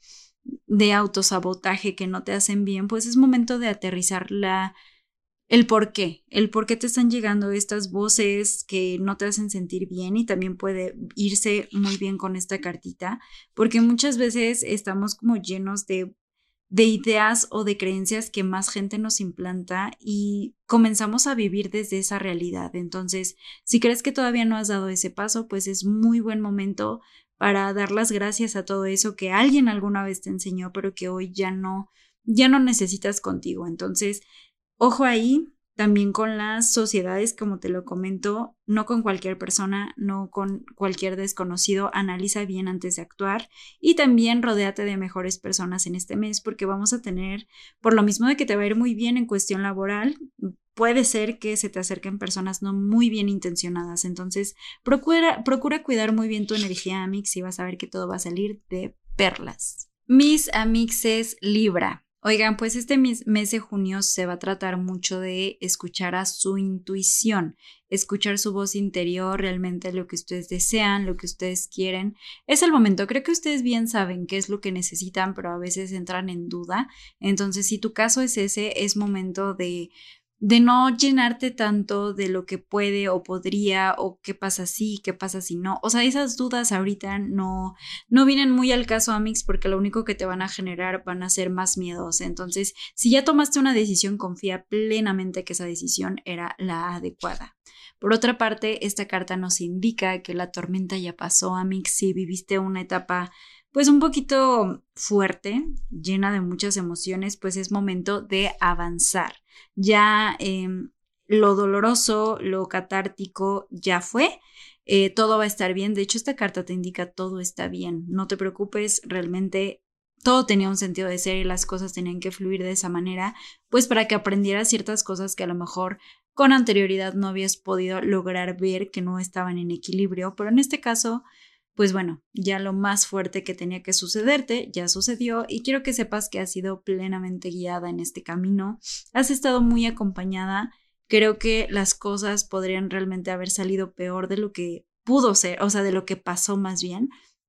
de autosabotaje que no te hacen bien, pues es momento de aterrizar la, el por qué, el por qué te están llegando estas voces que no te hacen sentir bien, y también puede irse muy bien con esta cartita, porque muchas veces estamos como llenos de de ideas o de creencias que más gente nos implanta y comenzamos a vivir desde esa realidad. Entonces, si crees que todavía no has dado ese paso, pues es muy buen momento para dar las gracias a todo eso que alguien alguna vez te enseñó, pero que hoy ya no, ya no necesitas contigo. Entonces, ojo ahí. También con las sociedades, como te lo comento, no con cualquier persona, no con cualquier desconocido, analiza bien antes de actuar, y también rodéate de mejores personas en este mes, porque vamos a tener, por lo mismo de que te va a ir muy bien en cuestión laboral, puede ser que se te acerquen personas no muy bien intencionadas. Entonces, procura, procura cuidar muy bien tu energía, Amix, y vas a ver que todo va a salir de perlas. Mis amixes Libra. Oigan, pues este mes de junio se va a tratar mucho de escuchar a su intuición, escuchar su voz interior, realmente lo que ustedes desean, lo que ustedes quieren. Es el momento, creo que ustedes bien saben qué es lo que necesitan, pero a veces entran en duda. Entonces, si tu caso es ese, es momento de de no llenarte tanto de lo que puede o podría, o qué pasa si, qué pasa si no. O sea, esas dudas ahorita no, no vienen muy al caso, Amix, porque lo único que te van a generar van a ser más miedos. Entonces, si ya tomaste una decisión, confía plenamente que esa decisión era la adecuada. Por otra parte, esta carta nos indica que la tormenta ya pasó, Amix. Si viviste una etapa pues un poquito fuerte, llena de muchas emociones, pues es momento de avanzar. Ya eh, lo doloroso, lo catártico ya fue, eh, todo va a estar bien. De hecho, esta carta te indica todo está bien, no te preocupes, realmente todo tenía un sentido de ser y las cosas tenían que fluir de esa manera, pues para que aprendieras ciertas cosas que a lo mejor con anterioridad no habías podido lograr ver que no estaban en equilibrio, pero en este caso, pues bueno, ya lo más fuerte que tenía que sucederte ya sucedió, y quiero que sepas que has sido plenamente guiada en este camino, has estado muy acompañada. Creo que las cosas podrían realmente haber salido peor de lo que pudo ser, o sea, de lo que pasó más bien.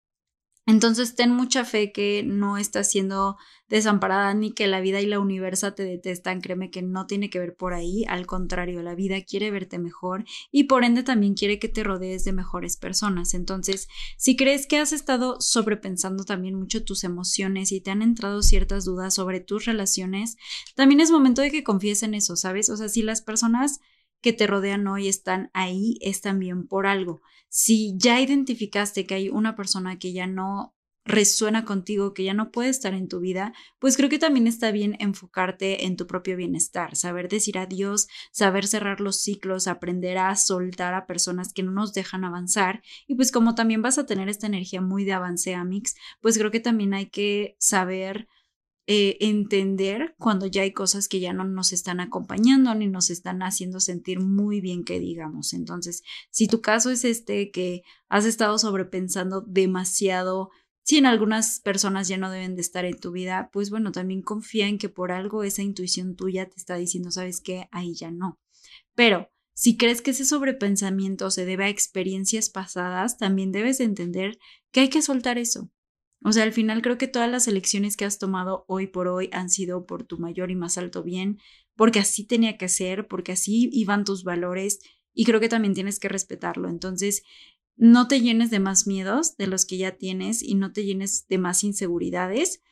Entonces ten mucha fe que no estás siendo desamparada ni que la vida y la universo te detestan. Créeme que no tiene que ver por ahí, al contrario, la vida quiere verte mejor y por ende también quiere que te rodees de mejores personas. Entonces, si crees que has estado sobrepensando también mucho tus emociones y te han entrado ciertas dudas sobre tus relaciones, también es momento de que confíes en eso, ¿sabes? O sea, si las personas que te rodean hoy están ahí, es también por algo. Si ya identificaste que hay una persona que ya no resuena contigo, que ya no puede estar en tu vida, pues creo que también está bien enfocarte en tu propio bienestar, saber decir adiós, saber cerrar los ciclos, aprender a soltar a personas que no nos dejan avanzar. Y pues como también vas a tener esta energía muy de avance, Amix, pues creo que también hay que saber Eh, entender cuando ya hay cosas que ya no nos están acompañando ni nos están haciendo sentir muy bien, que digamos. Entonces, si tu caso es este, que has estado sobrepensando demasiado, si en algunas personas ya no deben de estar en tu vida, pues bueno, también confía en que por algo esa intuición tuya te está diciendo, ¿sabes qué? Ahí ya no. Pero si crees que ese sobrepensamiento se debe a experiencias pasadas, también debes de entender que hay que soltar eso. O sea, al final creo que todas las elecciones que has tomado hoy por hoy han sido por tu mayor y más alto bien, porque así tenía que ser, porque así iban tus valores, y creo que también tienes que respetarlo. Entonces, no te llenes de más miedos de los que ya tienes y no te llenes de más inseguridades.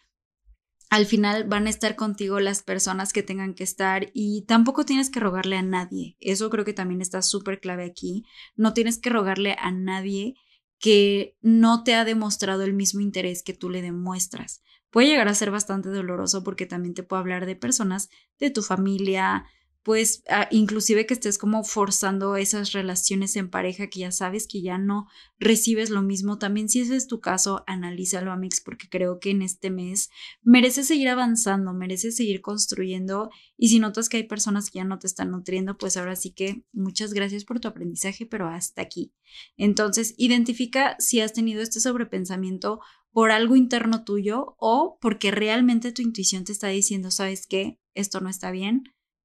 Al final van a estar contigo las personas que tengan que estar y tampoco tienes que rogarle a nadie. Eso creo que también está súper clave aquí. No tienes que rogarle a nadie que no te ha demostrado el mismo interés que tú le demuestras. Puede llegar a ser bastante doloroso porque también te puedo hablar de personas de tu familia, pues uh, inclusive que estés como forzando esas relaciones en pareja que ya sabes que ya no recibes lo mismo. También si ese es tu caso, analízalo, Amix, porque creo que en este mes mereces seguir avanzando, mereces seguir construyendo, y si notas que hay personas que ya no te están nutriendo, pues ahora sí que muchas gracias por tu aprendizaje, pero hasta aquí. Entonces, identifica si has tenido este sobrepensamiento por algo interno tuyo o porque realmente tu intuición te está diciendo, ¿sabes qué? Esto no está bien,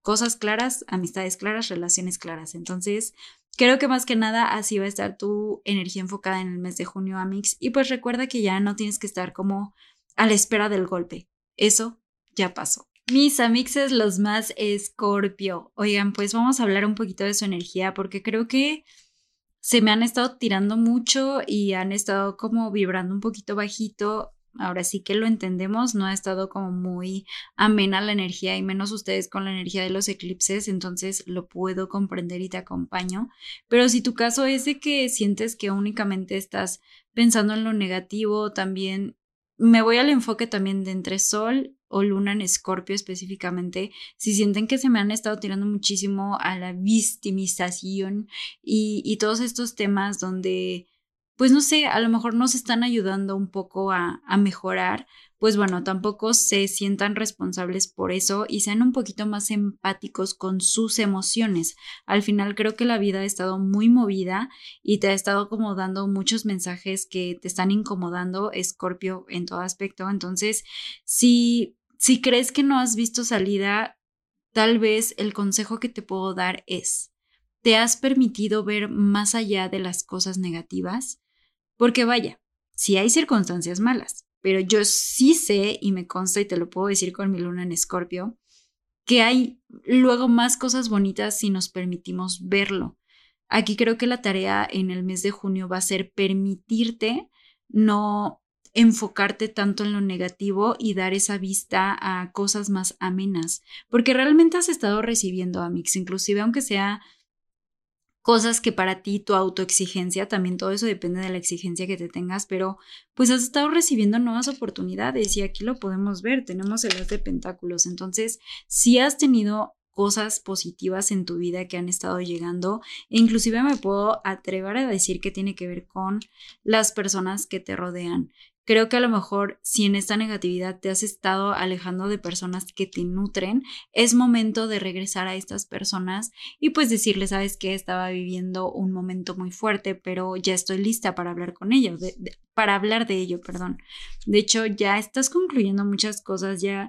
cosas claras, amistades claras, relaciones claras. Entonces, creo que más que nada así va a estar tu energía enfocada en el mes de junio, Amix. Y pues recuerda que ya no tienes que estar como a la espera del golpe. Eso ya pasó. Mis amixes, los más Escorpio. Oigan, pues vamos a hablar un poquito de su energía porque creo que se me han estado tirando mucho y han estado como vibrando un poquito bajito. Ahora sí que lo entendemos, no ha estado como muy amena la energía y menos ustedes con la energía de los eclipses, entonces lo puedo comprender y te acompaño. Pero si tu caso es de que sientes que únicamente estás pensando en lo negativo, también me voy al enfoque también de entre Sol o Luna en Escorpio específicamente, si sienten que se me han estado tirando muchísimo a la victimización y, y todos estos temas donde, pues no sé, a lo mejor nos están ayudando un poco a, a mejorar, pues bueno, tampoco se sientan responsables por eso y sean un poquito más empáticos con sus emociones. Al final creo que la vida ha estado muy movida y te ha estado como dando muchos mensajes que te están incomodando, Escorpio, en todo aspecto. Entonces, si, si crees que no has visto salida, tal vez el consejo que te puedo dar es, ¿te has permitido ver más allá de las cosas negativas? Porque vaya, sí hay circunstancias malas, pero yo sí sé y me consta y te lo puedo decir con mi luna en Escorpio, que hay luego más cosas bonitas si nos permitimos verlo. Aquí creo que la tarea en el mes de junio va a ser permitirte no enfocarte tanto en lo negativo y dar esa vista a cosas más amenas, porque realmente has estado recibiendo, Amix, inclusive aunque sea cosas que para ti tu autoexigencia, también todo eso depende de la exigencia que te tengas, pero pues has estado recibiendo nuevas oportunidades y aquí lo podemos ver, tenemos el as de pentáculos, entonces si has tenido cosas positivas en tu vida que han estado llegando e inclusive me puedo atrever a decir que tiene que ver con las personas que te rodean. Creo que a lo mejor si en esta negatividad te has estado alejando de personas que te nutren, es momento de regresar a estas personas y pues decirles, sabes que estaba viviendo un momento muy fuerte, pero ya estoy lista para hablar con ellos, de, de, para hablar de ello, perdón. De hecho, ya estás concluyendo muchas cosas, ya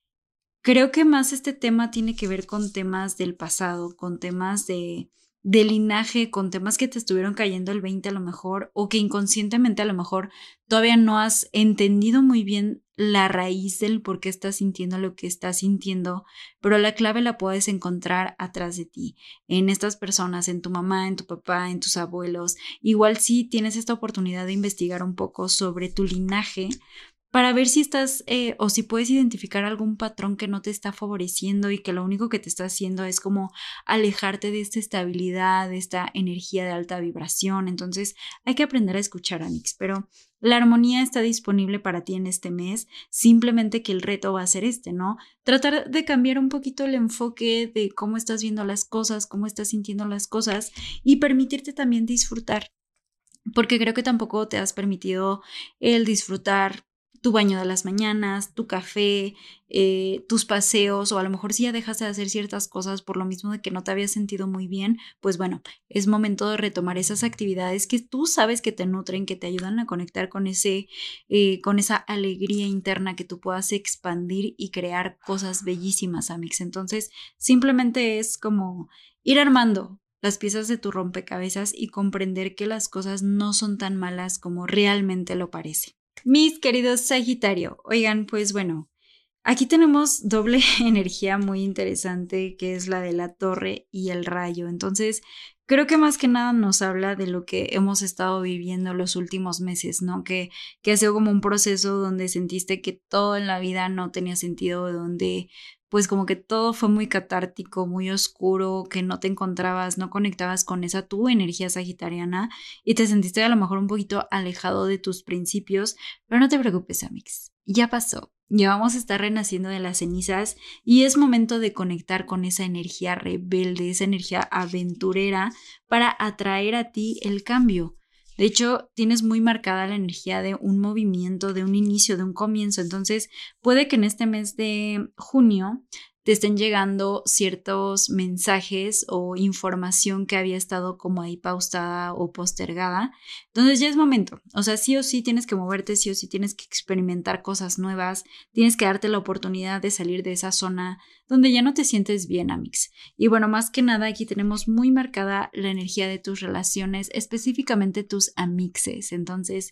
creo que más este tema tiene que ver con temas del pasado, con temas de... de linaje, con temas que te estuvieron cayendo el veinte a lo mejor o que inconscientemente a lo mejor todavía no has entendido muy bien la raíz del por qué estás sintiendo lo que estás sintiendo, pero la clave la puedes encontrar atrás de ti, en estas personas, en tu mamá, en tu papá, en tus abuelos. Igual si tienes esta oportunidad de investigar un poco sobre tu linaje, para ver si estás eh, o si puedes identificar algún patrón que no te está favoreciendo y que lo único que te está haciendo es como alejarte de esta estabilidad, de esta energía de alta vibración. Entonces hay que aprender a escuchar, Amix, pero la armonía está disponible para ti en este mes, simplemente que el reto va a ser este, ¿no? Tratar de cambiar un poquito el enfoque de cómo estás viendo las cosas, cómo estás sintiendo las cosas y permitirte también disfrutar, porque creo que tampoco te has permitido el disfrutar tu baño de las mañanas, tu café, eh, tus paseos, o a lo mejor si ya dejaste de hacer ciertas cosas por lo mismo de que no te habías sentido muy bien, pues bueno, es momento de retomar esas actividades que tú sabes que te nutren, que te ayudan a conectar con ese, eh, con esa alegría interna que tú puedas expandir y crear cosas bellísimas, Amix. Entonces, simplemente es como ir armando las piezas de tu rompecabezas y comprender que las cosas no son tan malas como realmente lo parece. Mis queridos Sagitario, oigan, pues bueno, aquí tenemos doble energía muy interesante que es la de la torre y el rayo. Entonces, creo que más que nada nos habla de lo que hemos estado viviendo los últimos meses, ¿no? Que, que ha sido como un proceso donde sentiste que todo en la vida no tenía sentido, donde pues como que todo fue muy catártico, muy oscuro, que no te encontrabas, no conectabas con esa tu energía sagitariana y te sentiste a lo mejor un poquito alejado de tus principios, pero no te preocupes, Amix, ya pasó. Ya vamos a estar renaciendo de las cenizas y es momento de conectar con esa energía rebelde, esa energía aventurera para atraer a ti el cambio. De hecho, tienes muy marcada la energía de un movimiento, de un inicio, de un comienzo. Entonces, puede que en este mes de junio te estén llegando ciertos mensajes o información que había estado como ahí pausada o postergada. Entonces ya es momento, o sea, sí o sí tienes que moverte, sí o sí tienes que experimentar cosas nuevas, tienes que darte la oportunidad de salir de esa zona donde ya no te sientes bien, Amix. Y bueno, más que nada aquí tenemos muy marcada la energía de tus relaciones, específicamente tus amixes. Entonces,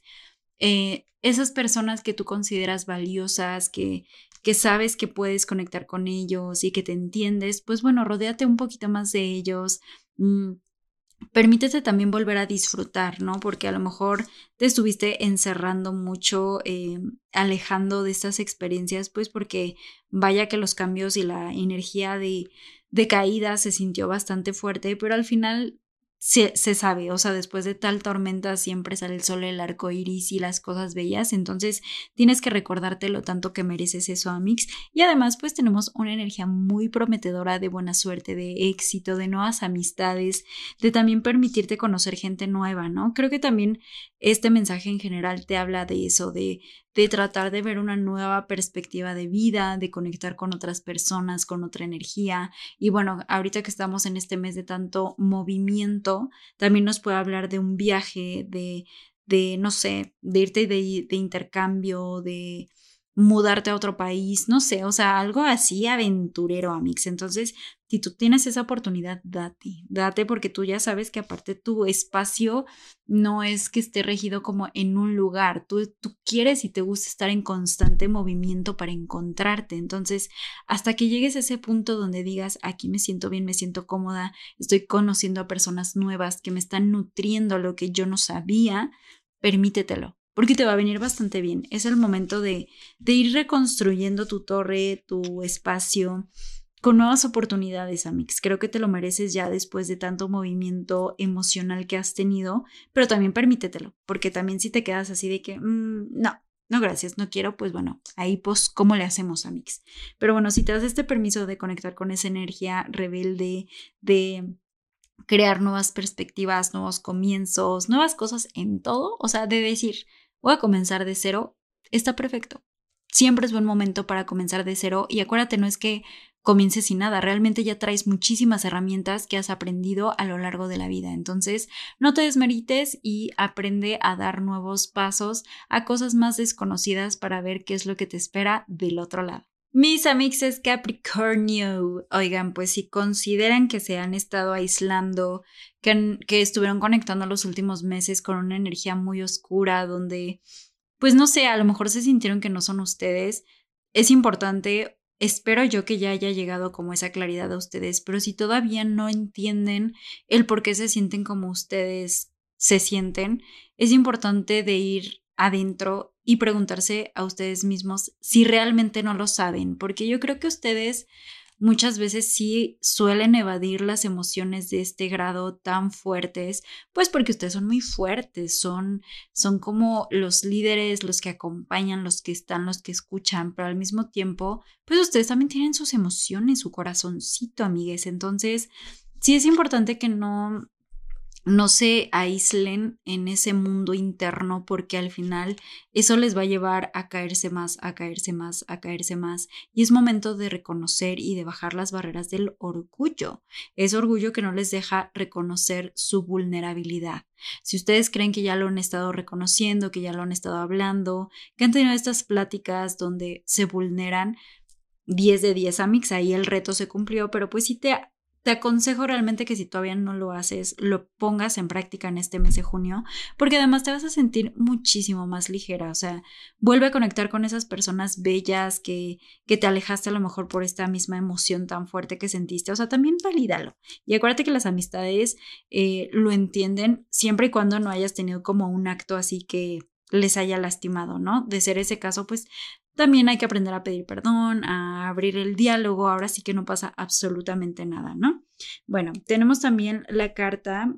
eh, esas personas que tú consideras valiosas, que, que sabes que puedes conectar con ellos y que te entiendes, pues bueno, rodéate un poquito más de ellos. Mm, Permítete también volver a disfrutar, ¿no? Porque a lo mejor te estuviste encerrando mucho, eh, alejando de estas experiencias, pues porque vaya que los cambios y la energía de, de caída se sintió bastante fuerte, pero al final se, se sabe, o sea, después de tal tormenta siempre sale el sol, el arco iris y las cosas bellas, entonces tienes que recordarte lo tanto que mereces eso, Amix. Y además, pues tenemos una energía muy prometedora de buena suerte, de éxito, de nuevas amistades, de también permitirte conocer gente nueva, ¿no? Creo que también este mensaje en general te habla de eso, de, de tratar de ver una nueva perspectiva de vida, de conectar con otras personas, con otra energía. Y bueno, ahorita que estamos en este mes de tanto movimiento, también nos puede hablar de un viaje, de, de no sé, de irte de, de intercambio, de mudarte a otro país, no sé, o sea, algo así aventurero, Amix. Entonces, si tú tienes esa oportunidad, date, date porque tú ya sabes que aparte tu espacio no es que esté regido como en un lugar, tú, tú quieres y te gusta estar en constante movimiento para encontrarte. Entonces, hasta que llegues a ese punto donde digas, aquí me siento bien, me siento cómoda, estoy conociendo a personas nuevas que me están nutriendo lo que yo no sabía, permítetelo. Porque te va a venir bastante bien. Es el momento de, de ir reconstruyendo tu torre, tu espacio, con nuevas oportunidades, Amix. Creo que te lo mereces ya después de tanto movimiento emocional que has tenido, pero también permítetelo, porque también si te quedas así de que, mmm, no, no gracias, no quiero, pues bueno, ahí pues, ¿cómo le hacemos, Amix? Pero bueno, si te das este permiso de conectar con esa energía rebelde, de crear nuevas perspectivas, nuevos comienzos, nuevas cosas en todo, o sea, de decir, voy a comenzar de cero, está perfecto. Siempre es buen momento para comenzar de cero y acuérdate, no es que comiences sin nada, realmente ya traes muchísimas herramientas que has aprendido a lo largo de la vida, entonces no te desmerites y aprende a dar nuevos pasos a cosas más desconocidas para ver qué es lo que te espera del otro lado. Mis amixes Capricornio, oigan, pues si consideran que se han estado aislando, que, que estuvieron conectando los últimos meses con una energía muy oscura, donde, pues no sé, a lo mejor se sintieron que no son ustedes, es importante, espero yo que ya haya llegado como esa claridad a ustedes, pero si todavía no entienden el por qué se sienten como ustedes se sienten, es importante de ir adentro y preguntarse a ustedes mismos si realmente no lo saben, porque yo creo que ustedes muchas veces sí suelen evadir las emociones de este grado tan fuertes, pues porque ustedes son muy fuertes, son, son como los líderes, los que acompañan, los que están, los que escuchan, pero al mismo tiempo, pues ustedes también tienen sus emociones, su corazoncito, amigues. Entonces, sí es importante que no no se aíslen en ese mundo interno porque al final eso les va a llevar a caerse más, a caerse más, a caerse más. Y es momento de reconocer y de bajar las barreras del orgullo. Ese orgullo que no les deja reconocer su vulnerabilidad. Si ustedes creen que ya lo han estado reconociendo, que ya lo han estado hablando, que han tenido estas pláticas donde se vulneran, diez de diez, Amix, ahí el reto se cumplió, pero pues si te... Te aconsejo realmente que si todavía no lo haces, lo pongas en práctica en este mes de junio, porque además te vas a sentir muchísimo más ligera. O sea, vuelve a conectar con esas personas bellas que, que te alejaste a lo mejor por esta misma emoción tan fuerte que sentiste. O sea, también valídalo. Y acuérdate que las amistades eh, lo entienden siempre y cuando no hayas tenido como un acto así que les haya lastimado, ¿no? De ser ese caso, pues también hay que aprender a pedir perdón, a abrir el diálogo, ahora sí que no pasa absolutamente nada, ¿no? Bueno, tenemos también la carta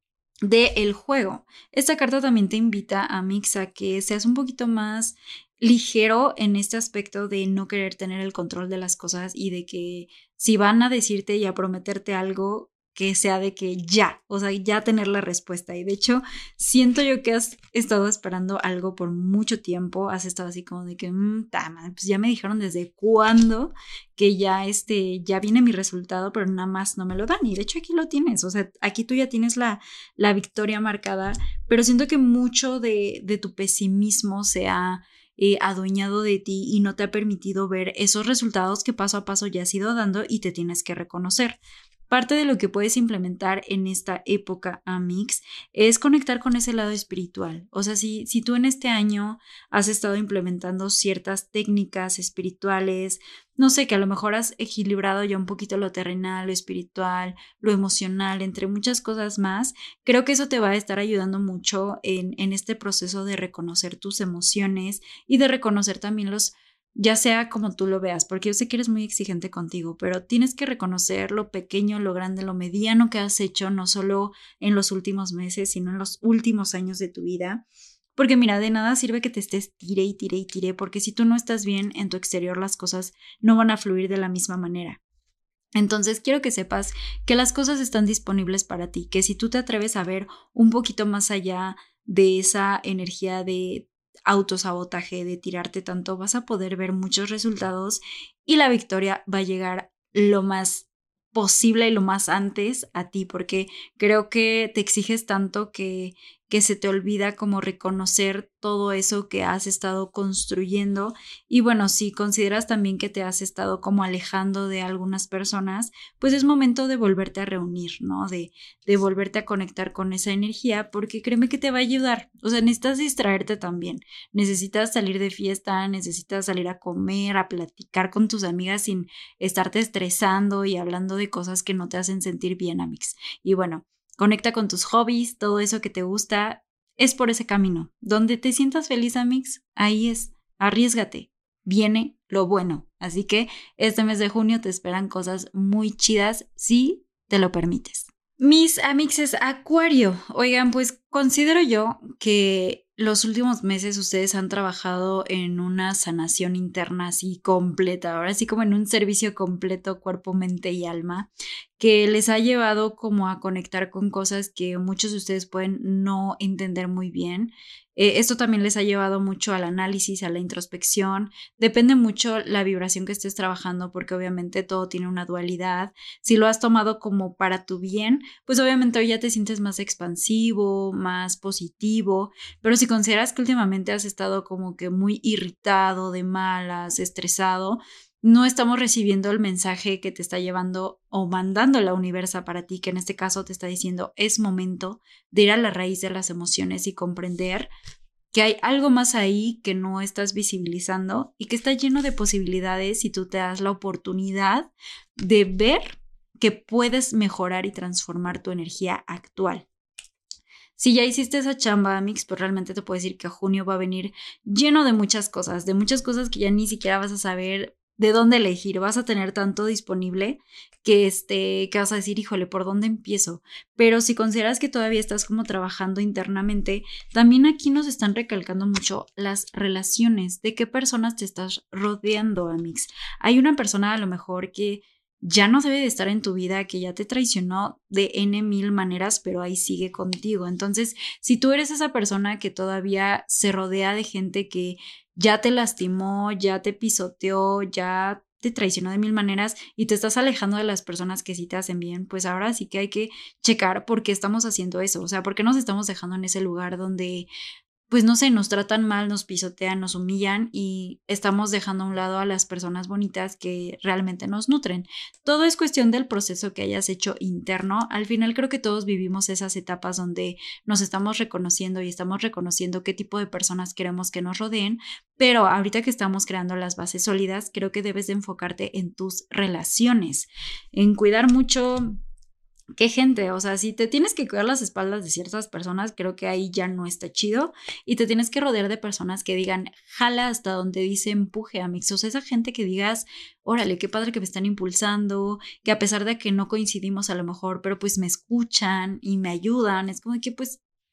de el juego. Esta carta también te invita, Amix, a que seas un poquito más ligero en este aspecto de no querer tener el control de las cosas y de que si van a decirte y a prometerte algo, que sea de que ya, o sea, ya tener la respuesta. Y de hecho, siento yo que has estado esperando algo por mucho tiempo, has estado así como de que, mmm, pues ya me dijeron desde cuándo que ya, este, ya viene mi resultado, pero nada más no me lo dan. Y de hecho aquí lo tienes, o sea, aquí tú ya tienes la, la victoria marcada, pero siento que mucho de, de tu pesimismo se ha eh, adueñado de ti y no te ha permitido ver esos resultados que paso a paso ya has ido dando y te tienes que reconocer. Parte de lo que puedes implementar en esta época, Amix, es conectar con ese lado espiritual. O sea, si, si tú en este año has estado implementando ciertas técnicas espirituales, no sé, que a lo mejor has equilibrado ya un poquito lo terrenal, lo espiritual, lo emocional, entre muchas cosas más, creo que eso te va a estar ayudando mucho en, en este proceso de reconocer tus emociones y de reconocer también los ya sea como tú lo veas, porque yo sé que eres muy exigente contigo, pero tienes que reconocer lo pequeño, lo grande, lo mediano que has hecho, no solo en los últimos meses, sino en los últimos años de tu vida. Porque mira, de nada sirve que te estés tire y tire y tire, porque si tú no estás bien en tu exterior, las cosas no van a fluir de la misma manera. Entonces quiero que sepas que las cosas están disponibles para ti, que si tú te atreves a ver un poquito más allá de esa energía de autosabotaje, de tirarte tanto, vas a poder ver muchos resultados y la victoria va a llegar lo más posible y lo más antes a ti, porque creo que te exiges tanto que, que se te olvida como reconocer todo eso que has estado construyendo. Y bueno, si consideras también que te has estado como alejando de algunas personas, pues es momento de volverte a reunir, ¿no? De, de volverte a conectar con esa energía, porque créeme que te va a ayudar. O sea, necesitas distraerte también. Necesitas salir de fiesta, necesitas salir a comer, a platicar con tus amigas sin estarte estresando y hablando de cosas que no te hacen sentir bien, Amix. Y bueno, conecta con tus hobbies, todo eso que te gusta, es por ese camino. Donde te sientas feliz, Amix, ahí es. Arriésgate. Viene lo bueno. Así que este mes de junio te esperan cosas muy chidas si te lo permites. Mis amixes Acuario. Oigan, pues considero yo que los últimos meses ustedes han trabajado en una sanación interna así completa, ahora sí como en un servicio completo, cuerpo, mente y alma, que les ha llevado como a conectar con cosas que muchos de ustedes pueden no entender muy bien. Eh, esto también les ha llevado mucho al análisis, a la introspección. Depende mucho la vibración que estés trabajando, porque obviamente todo tiene una dualidad. Si lo has tomado como para tu bien, pues obviamente hoy ya te sientes más expansivo, más positivo, pero si consideras que últimamente has estado como que muy irritado, de malas, estresado, no estamos recibiendo el mensaje que te está llevando o mandando la universa para ti, que en este caso te está diciendo es momento de ir a la raíz de las emociones y comprender que hay algo más ahí que no estás visibilizando y que está lleno de posibilidades si tú te das la oportunidad de ver que puedes mejorar y transformar tu energía actual. Si ya hiciste esa chamba, Amix, pues realmente te puedo decir que junio va a venir lleno de muchas cosas, de muchas cosas que ya ni siquiera vas a saber de dónde elegir. Vas a tener tanto disponible que, este, que vas a decir, híjole, ¿por dónde empiezo? Pero si consideras que todavía estás como trabajando internamente, también aquí nos están recalcando mucho las relaciones, de qué personas te estás rodeando, Amix. Hay una persona a lo mejor que ya no debe de estar en tu vida, que ya te traicionó de N mil maneras, pero ahí sigue contigo. Entonces, si tú eres esa persona que todavía se rodea de gente que ya te lastimó, ya te pisoteó, ya te traicionó de mil maneras y te estás alejando de las personas que sí te hacen bien, pues ahora sí que hay que checar por qué estamos haciendo eso. O sea, por qué nos estamos dejando en ese lugar donde, pues no sé, nos tratan mal, nos pisotean, nos humillan y estamos dejando a un lado a las personas bonitas que realmente nos nutren. Todo es cuestión del proceso que hayas hecho interno. Al final creo que todos vivimos esas etapas donde nos estamos reconociendo y estamos reconociendo qué tipo de personas queremos que nos rodeen, pero ahorita que estamos creando las bases sólidas, creo que debes de enfocarte en tus relaciones, en cuidar mucho. ¿Qué gente? O sea, si te tienes que cuidar las espaldas de ciertas personas, creo que ahí ya no está chido y te tienes que rodear de personas que digan, jala hasta donde dice empuje, Amix. O sea, esa gente que digas, órale, qué padre que me están impulsando, que a pesar de que no coincidimos a lo mejor, pero pues me escuchan y me ayudan. Es como que pues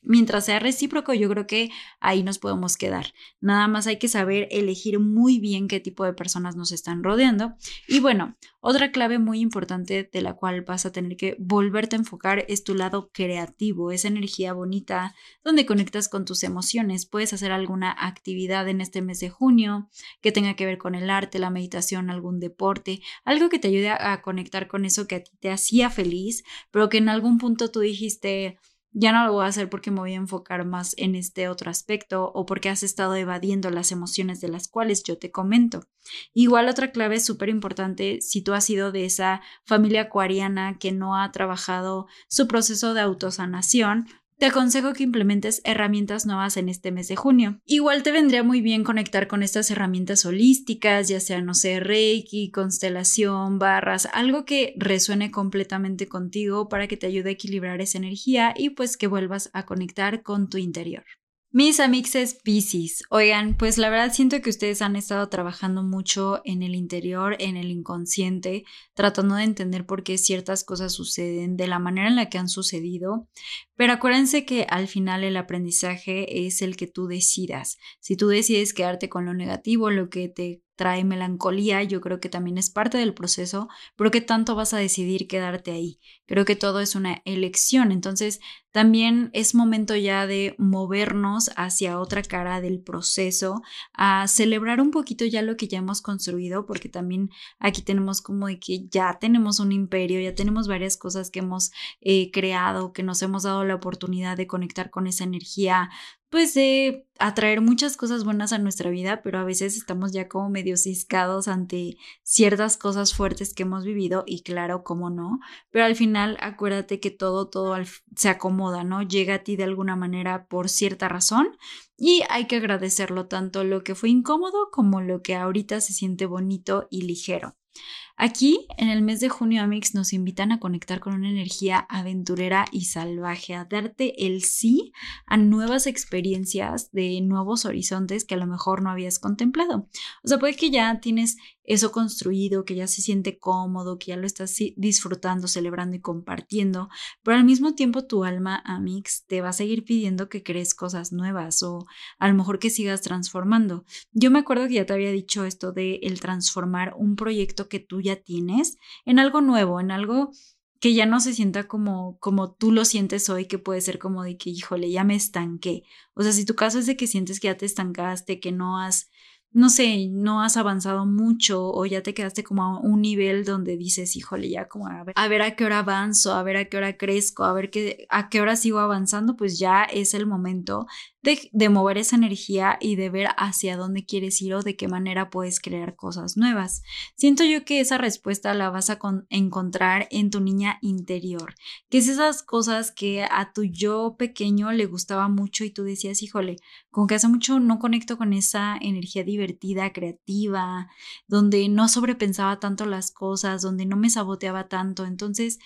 Mientras sea recíproco, yo creo que ahí nos podemos quedar. Nada más hay que saber elegir muy bien qué tipo de personas nos están rodeando. Y bueno, otra clave muy importante de la cual vas a tener que volverte a enfocar es tu lado creativo, esa energía bonita donde conectas con tus emociones. Puedes hacer alguna actividad en este mes de junio que tenga que ver con el arte, la meditación, algún deporte, algo que te ayude a conectar con eso que a ti te hacía feliz, pero que en algún punto tú dijiste, ya no lo voy a hacer porque me voy a enfocar más en este otro aspecto o porque has estado evadiendo las emociones de las cuales yo te comento. Igual otra clave súper importante, si tú has sido de esa familia acuariana que no ha trabajado su proceso de autosanación, te aconsejo que implementes herramientas nuevas en este mes de junio. Igual te vendría muy bien conectar con estas herramientas holísticas, ya sea, no sé, Reiki, constelación, barras, algo que resuene completamente contigo para que te ayude a equilibrar esa energía y pues que vuelvas a conectar con tu interior. Mis amixes Piscis, oigan, pues la verdad siento que ustedes han estado trabajando mucho en el interior, en el inconsciente, tratando de entender por qué ciertas cosas suceden de la manera en la que han sucedido, pero acuérdense que al final el aprendizaje es el que tú decidas. Si tú decides quedarte con lo negativo, lo que te trae melancolía, yo creo que también es parte del proceso, pero ¿qué tanto vas a decidir quedarte ahí? Creo que todo es una elección, entonces también es momento ya de movernos hacia otra cara del proceso, a celebrar un poquito ya lo que ya hemos construido, porque también aquí tenemos como de que ya tenemos un imperio, ya tenemos varias cosas que hemos eh, creado, que nos hemos dado la oportunidad de conectar con esa energía, pues de atraer muchas cosas buenas a nuestra vida, pero a veces estamos ya como medio ciscados ante ciertas cosas fuertes que hemos vivido y claro, cómo no, pero al final acuérdate que todo, todo al, se acomoda, ¿no? Llega a ti de alguna manera por cierta razón y hay que agradecerlo tanto lo que fue incómodo como lo que ahorita se siente bonito y ligero. Aquí, en el mes de junio, Amix, nos invitan a conectar con una energía aventurera y salvaje, a darte el sí a nuevas experiencias de nuevos horizontes que a lo mejor no habías contemplado. O sea, puede que ya tienes eso construido, que ya se siente cómodo, que ya lo estás disfrutando, celebrando y compartiendo, pero al mismo tiempo tu alma, Amix, te va a seguir pidiendo que crees cosas nuevas o a lo mejor que sigas transformando. Yo me acuerdo que ya te había dicho esto de el transformar un proyecto que tú ya tienes en algo nuevo, en algo que ya no se sienta como, como tú lo sientes hoy, que puede ser como de que, híjole, ya me estanqué. O sea, si tu caso es de que sientes que ya te estancaste, que no has, no sé, no has avanzado mucho o ya te quedaste como a un nivel donde dices, híjole, ya como a ver, a ver a qué hora avanzo, a ver a qué hora crezco, a ver qué, a qué hora sigo avanzando, pues ya es el momento de, de mover esa energía y de ver hacia dónde quieres ir o de qué manera puedes crear cosas nuevas. Siento yo que esa respuesta la vas a con, encontrar en tu niña interior, que es esas cosas que a tu yo pequeño le gustaba mucho y tú decías, híjole, como que hace mucho no conecto con esa energía divertida, creativa, donde no sobrepensaba tanto las cosas, donde no me saboteaba tanto. Entonces,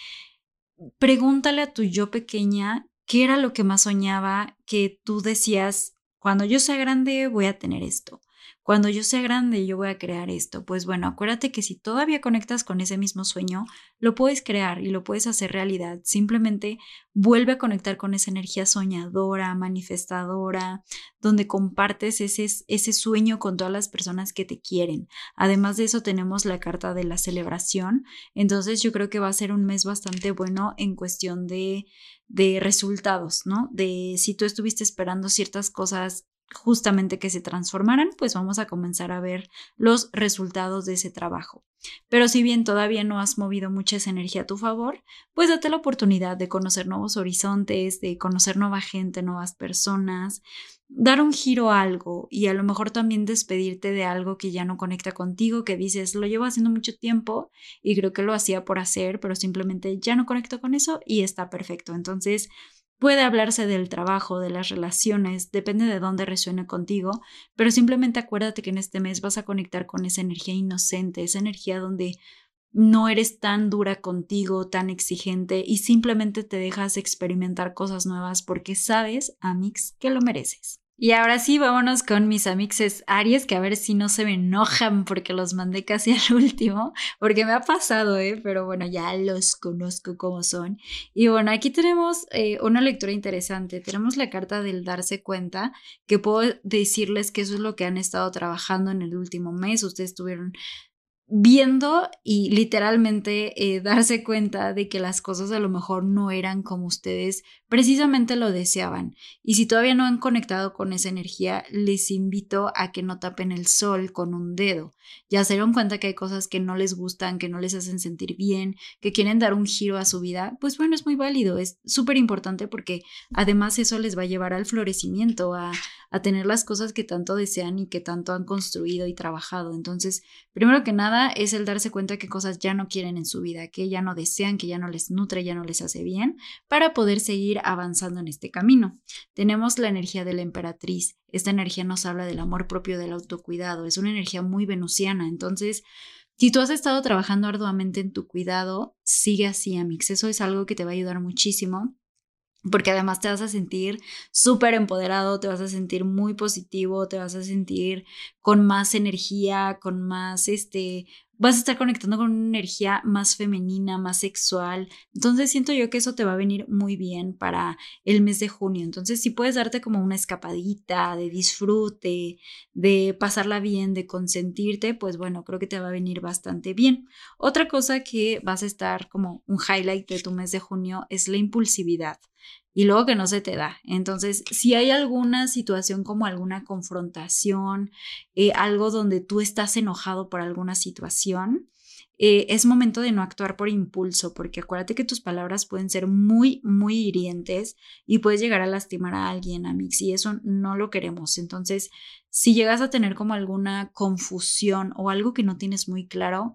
pregúntale a tu yo pequeña qué era lo que más soñaba, que tú decías, cuando yo sea grande voy a tener esto. Cuando yo sea grande yo voy a crear esto. Pues bueno, acuérdate que si todavía conectas con ese mismo sueño, lo puedes crear y lo puedes hacer realidad. Simplemente vuelve a conectar con esa energía soñadora, manifestadora, donde compartes ese, ese sueño con todas las personas que te quieren. Además de eso tenemos la carta de la celebración. Entonces yo creo que va a ser un mes bastante bueno en cuestión de, de resultados, ¿no? De si tú estuviste esperando ciertas cosas justamente que se transformaran, pues vamos a comenzar a ver los resultados de ese trabajo. Pero si bien todavía no has movido mucha esa energía a tu favor, pues date la oportunidad de conocer nuevos horizontes, de conocer nueva gente, nuevas personas, dar un giro a algo y a lo mejor también despedirte de algo que ya no conecta contigo, que dices, lo llevo haciendo mucho tiempo y creo que lo hacía por hacer, pero simplemente ya no conecto con eso y está perfecto. Entonces, puede hablarse del trabajo, de las relaciones, depende de dónde resuene contigo, pero simplemente acuérdate que en este mes vas a conectar con esa energía inocente, esa energía donde no eres tan dura contigo, tan exigente y simplemente te dejas experimentar cosas nuevas porque sabes, Amix, que lo mereces. Y ahora sí, vámonos con mis amixes Aries, que a ver si no se me enojan porque los mandé casi al último, porque me ha pasado, ¿eh? Pero bueno, ya los conozco como son. Y bueno, aquí tenemos eh, una lectura interesante. Tenemos la carta del darse cuenta, que puedo decirles que eso es lo que han estado trabajando en el último mes. Ustedes tuvieron viendo y literalmente eh, darse cuenta de que las cosas a lo mejor no eran como ustedes precisamente lo deseaban. Y si todavía no han conectado con esa energía, les invito a que no tapen el sol con un dedo. Ya se dieron cuenta que hay cosas que no les gustan, que no les hacen sentir bien, que quieren dar un giro a su vida. Pues bueno, es muy válido, es súper importante porque además eso les va a llevar al florecimiento, a, a tener las cosas que tanto desean y que tanto han construido y trabajado. Entonces, primero que nada, es el darse cuenta que cosas ya no quieren en su vida, que ya no desean, que ya no les nutre, ya no les hace bien, para poder seguir avanzando en este camino. Tenemos la energía de la emperatriz. Esta energía nos habla del amor propio, del autocuidado. Es una energía muy venusiana. Entonces, si tú has estado trabajando arduamente en tu cuidado, sigue así, Amix. Eso es algo que te va a ayudar muchísimo. Porque además te vas a sentir súper empoderado, te vas a sentir muy positivo, te vas a sentir con más energía, con más, este, vas a estar conectando con una energía más femenina, más sexual. Entonces siento yo que eso te va a venir muy bien para el mes de junio. Entonces si puedes darte como una escapadita de disfrute, de pasarla bien, de consentirte, pues bueno, creo que te va a venir bastante bien. Otra cosa que vas a estar como un highlight de tu mes de junio es la impulsividad. Y luego que no se te da. Entonces, si hay alguna situación como alguna confrontación, eh, algo donde tú estás enojado por alguna situación, eh, es momento de no actuar por impulso, porque acuérdate que tus palabras pueden ser muy, muy hirientes y puedes llegar a lastimar a alguien, Amix, y eso no lo queremos. Entonces, si llegas a tener como alguna confusión o algo que no tienes muy claro,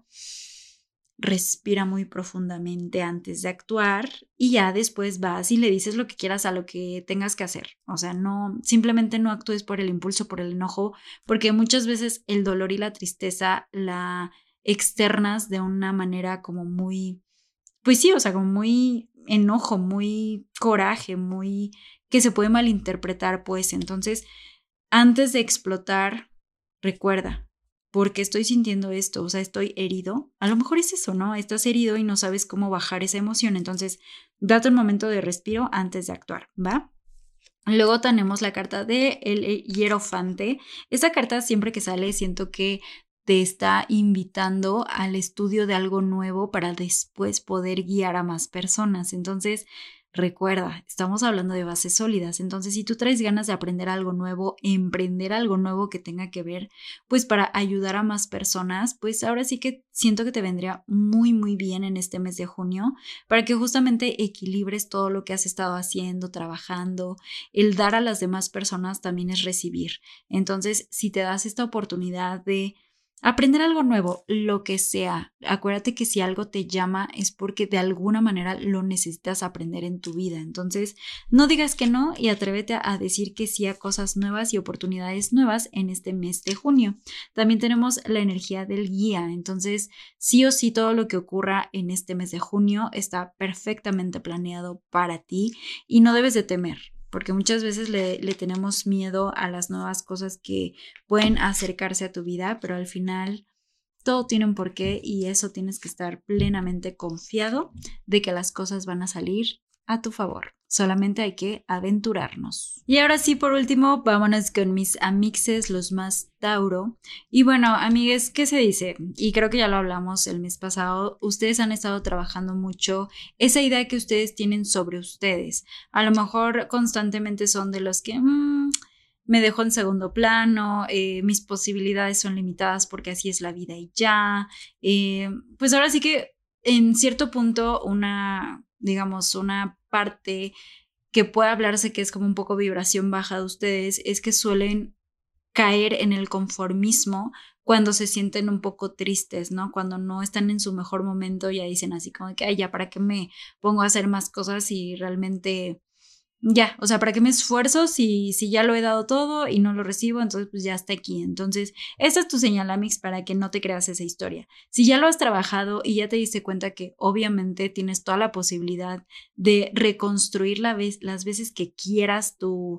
respira muy profundamente antes de actuar y ya después vas y le dices lo que quieras a lo que tengas que hacer. O sea, no, simplemente no actúes por el impulso, por el enojo, porque muchas veces el dolor y la tristeza la externas de una manera como muy, pues sí, o sea, como muy enojo, muy coraje, muy que se puede malinterpretar, pues. Entonces, antes de explotar, recuerda, porque estoy sintiendo esto, o sea, estoy herido. A lo mejor es eso, ¿no? Estás herido y no sabes cómo bajar esa emoción. Entonces, date un momento de respiro antes de actuar, ¿va? Luego tenemos la carta de el Hierofante. Esta carta siempre que sale siento que te está invitando al estudio de algo nuevo para después poder guiar a más personas. Entonces, recuerda, estamos hablando de bases sólidas. Entonces, si tú traes ganas de aprender algo nuevo, emprender algo nuevo que tenga que ver, pues para ayudar a más personas, pues ahora sí que siento que te vendría muy, muy bien en este mes de junio para que justamente equilibres todo lo que has estado haciendo, trabajando. El dar a las demás personas también es recibir. Entonces, si te das esta oportunidad de aprender algo nuevo, lo que sea, acuérdate que si algo te llama es porque de alguna manera lo necesitas aprender en tu vida. Entonces, no digas que no y atrévete a decir que sí a cosas nuevas y oportunidades nuevas en este mes de junio. También tenemos la energía del guía. Entonces, sí o sí, todo lo que ocurra en este mes de junio está perfectamente planeado para ti y no debes de temer. Porque muchas veces le, le tenemos miedo a las nuevas cosas que pueden acercarse a tu vida, pero al final todo tiene un porqué y eso tienes que estar plenamente confiado de que las cosas van a salir a tu favor. Solamente hay que aventurarnos. Y ahora sí, por último, vámonos con mis amixes, los más Tauro. Y bueno, amigues, ¿qué se dice? Y creo que ya lo hablamos el mes pasado. Ustedes han estado trabajando mucho esa idea que ustedes tienen sobre ustedes. A lo mejor constantemente son de los que mmm, me dejo en segundo plano, eh, mis posibilidades son limitadas porque así es la vida y ya. Eh, pues ahora sí que en cierto punto una, digamos, una parte que puede hablarse que es como un poco vibración baja de ustedes es que suelen caer en el conformismo cuando se sienten un poco tristes, ¿no? Cuando no están en su mejor momento, ya dicen así como que, ay, ya, ¿para qué me pongo a hacer más cosas si realmente ya, o sea, ¿para qué me esfuerzo si, si ya lo he dado todo y no lo recibo? Entonces, pues ya está aquí. Entonces, esta es tu señal, Amix, para que no te creas esa historia. Si ya lo has trabajado y ya te diste cuenta que obviamente tienes toda la posibilidad de reconstruir la vez, las veces que quieras tu,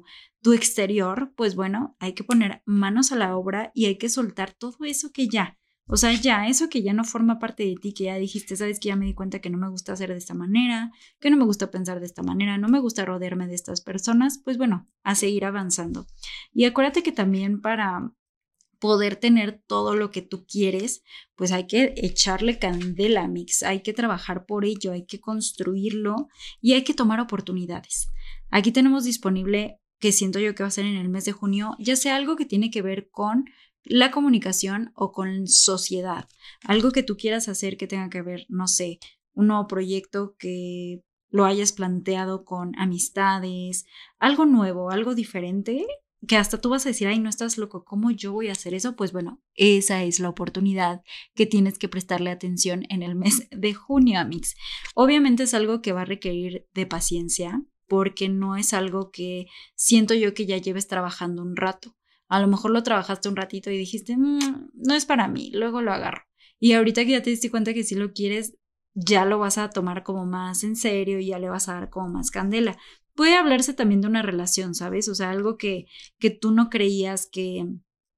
tu exterior, pues bueno, hay que poner manos a la obra y hay que soltar todo eso que ya, o sea, ya, eso que ya no forma parte de ti, que ya dijiste, sabes que ya me di cuenta que no me gusta hacer de esta manera, que no me gusta pensar de esta manera, no me gusta rodearme de estas personas, pues bueno, a seguir avanzando. Y acuérdate que también para poder tener todo lo que tú quieres, pues hay que echarle candela, Mix, hay que trabajar por ello, hay que construirlo y hay que tomar oportunidades. Aquí tenemos disponible, que siento yo que va a ser en el mes de junio, ya sea algo que tiene que ver con la comunicación o con sociedad, algo que tú quieras hacer que tenga que ver, no sé, un nuevo proyecto que lo hayas planteado con amistades, algo nuevo, algo diferente, que hasta tú vas a decir, ay, no estás loco, ¿cómo yo voy a hacer eso? Pues bueno, esa es la oportunidad que tienes que prestarle atención en el mes de junio, Amix. Obviamente es algo que va a requerir de paciencia, porque no es algo que siento yo que ya lleves trabajando un rato. A lo mejor lo trabajaste un ratito y dijiste, mmm, no es para mí, luego lo agarro. Y ahorita que ya te diste cuenta que si lo quieres, ya lo vas a tomar como más en serio y ya le vas a dar como más candela. Puede hablarse también de una relación, ¿sabes? O sea, algo que, que tú no creías que,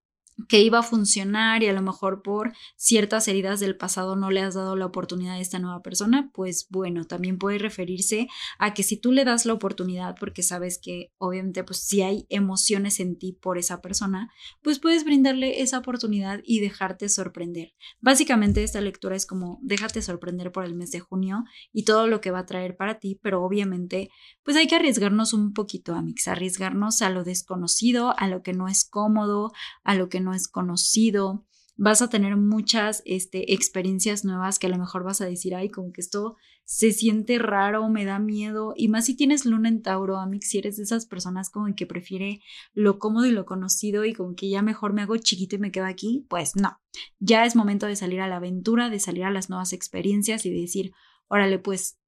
que iba a funcionar y a lo mejor por ciertas heridas del pasado no le has dado la oportunidad a esta nueva persona, pues bueno, también puede referirse a que si tú le das la oportunidad porque sabes que obviamente pues si hay emociones en ti por esa persona, pues puedes brindarle esa oportunidad y dejarte sorprender. Básicamente esta lectura es como déjate sorprender por el mes de junio y todo lo que va a traer para ti, pero obviamente pues hay que arriesgarnos un poquito, Amix, arriesgarnos a lo desconocido, a lo que no es cómodo, a lo que no es conocido. Vas a tener muchas este, experiencias nuevas que a lo mejor vas a decir, ay, como que esto se siente raro, me da miedo, y más si tienes luna en Tauro, Amix, si eres de esas personas como que prefiere lo cómodo y lo conocido y como que ya mejor me hago chiquito y me quedo aquí, pues no, ya es momento de salir a la aventura, de salir a las nuevas experiencias y de decir, órale, pues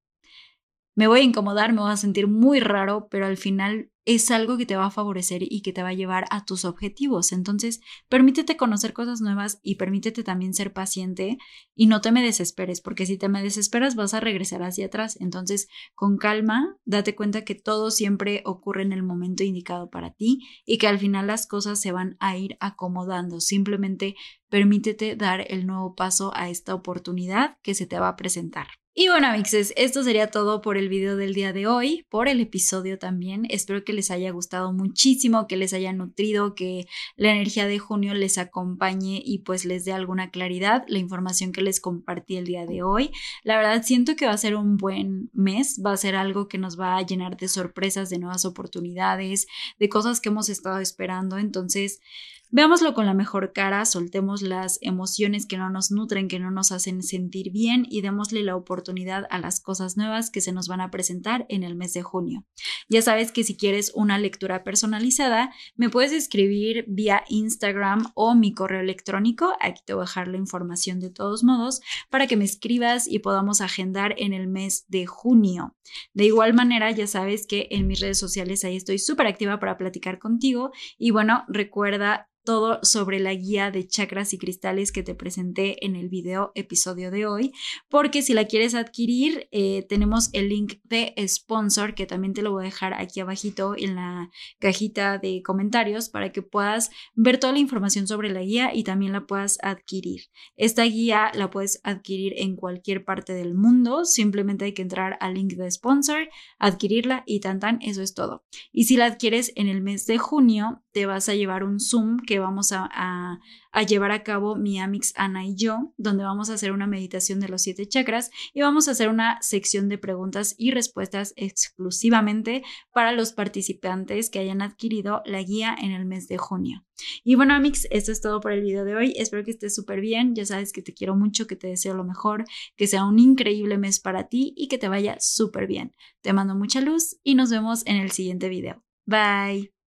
me voy a incomodar, me voy a sentir muy raro, pero al final es algo que te va a favorecer y que te va a llevar a tus objetivos. Entonces, permítete conocer cosas nuevas y permítete también ser paciente y no te me desesperes, porque si te me desesperas vas a regresar hacia atrás. Entonces, con calma, date cuenta que todo siempre ocurre en el momento indicado para ti y que al final las cosas se van a ir acomodando. Simplemente permítete dar el nuevo paso a esta oportunidad que se te va a presentar. Y bueno, amixes, esto sería todo por el video del día de hoy, por el episodio también. Espero que les haya gustado muchísimo, que les haya nutrido, que la energía de junio les acompañe y pues les dé alguna claridad la información que les compartí el día de hoy. La verdad siento que va a ser un buen mes, va a ser algo que nos va a llenar de sorpresas, de nuevas oportunidades, de cosas que hemos estado esperando. Entonces, veámoslo con la mejor cara, soltemos las emociones que no nos nutren, que no nos hacen sentir bien y démosle la oportunidad a las cosas nuevas que se nos van a presentar en el mes de junio. Ya sabes que si quieres una lectura personalizada, me puedes escribir vía Instagram o mi correo electrónico. Aquí te voy a dejar la información de todos modos para que me escribas y podamos agendar en el mes de junio. De igual manera, ya sabes que en mis redes sociales ahí estoy súper activa para platicar contigo y bueno, recuerda todo sobre la guía de chakras y cristales que te presenté en el video episodio de hoy, porque si la quieres adquirir, eh, tenemos el link de sponsor que también te lo voy a dejar aquí abajito en la cajita de comentarios para que puedas ver toda la información sobre la guía y también la puedas adquirir. Esta guía la puedes adquirir en cualquier parte del mundo, simplemente hay que entrar al link de sponsor, adquirirla y tan tan, eso es todo. Y si la adquieres en el mes de junio, te vas a llevar un Zoom que vamos a, a, a llevar a cabo mi Amix Ana y yo, donde vamos a hacer una meditación de los siete chakras y vamos a hacer una sección de preguntas y respuestas exclusivamente para los participantes que hayan adquirido la guía en el mes de junio. Y bueno, Amix, esto es todo por el video de hoy. Espero que estés súper bien. Ya sabes que te quiero mucho, que te deseo lo mejor, que sea un increíble mes para ti y que te vaya súper bien. Te mando mucha luz y nos vemos en el siguiente video. Bye.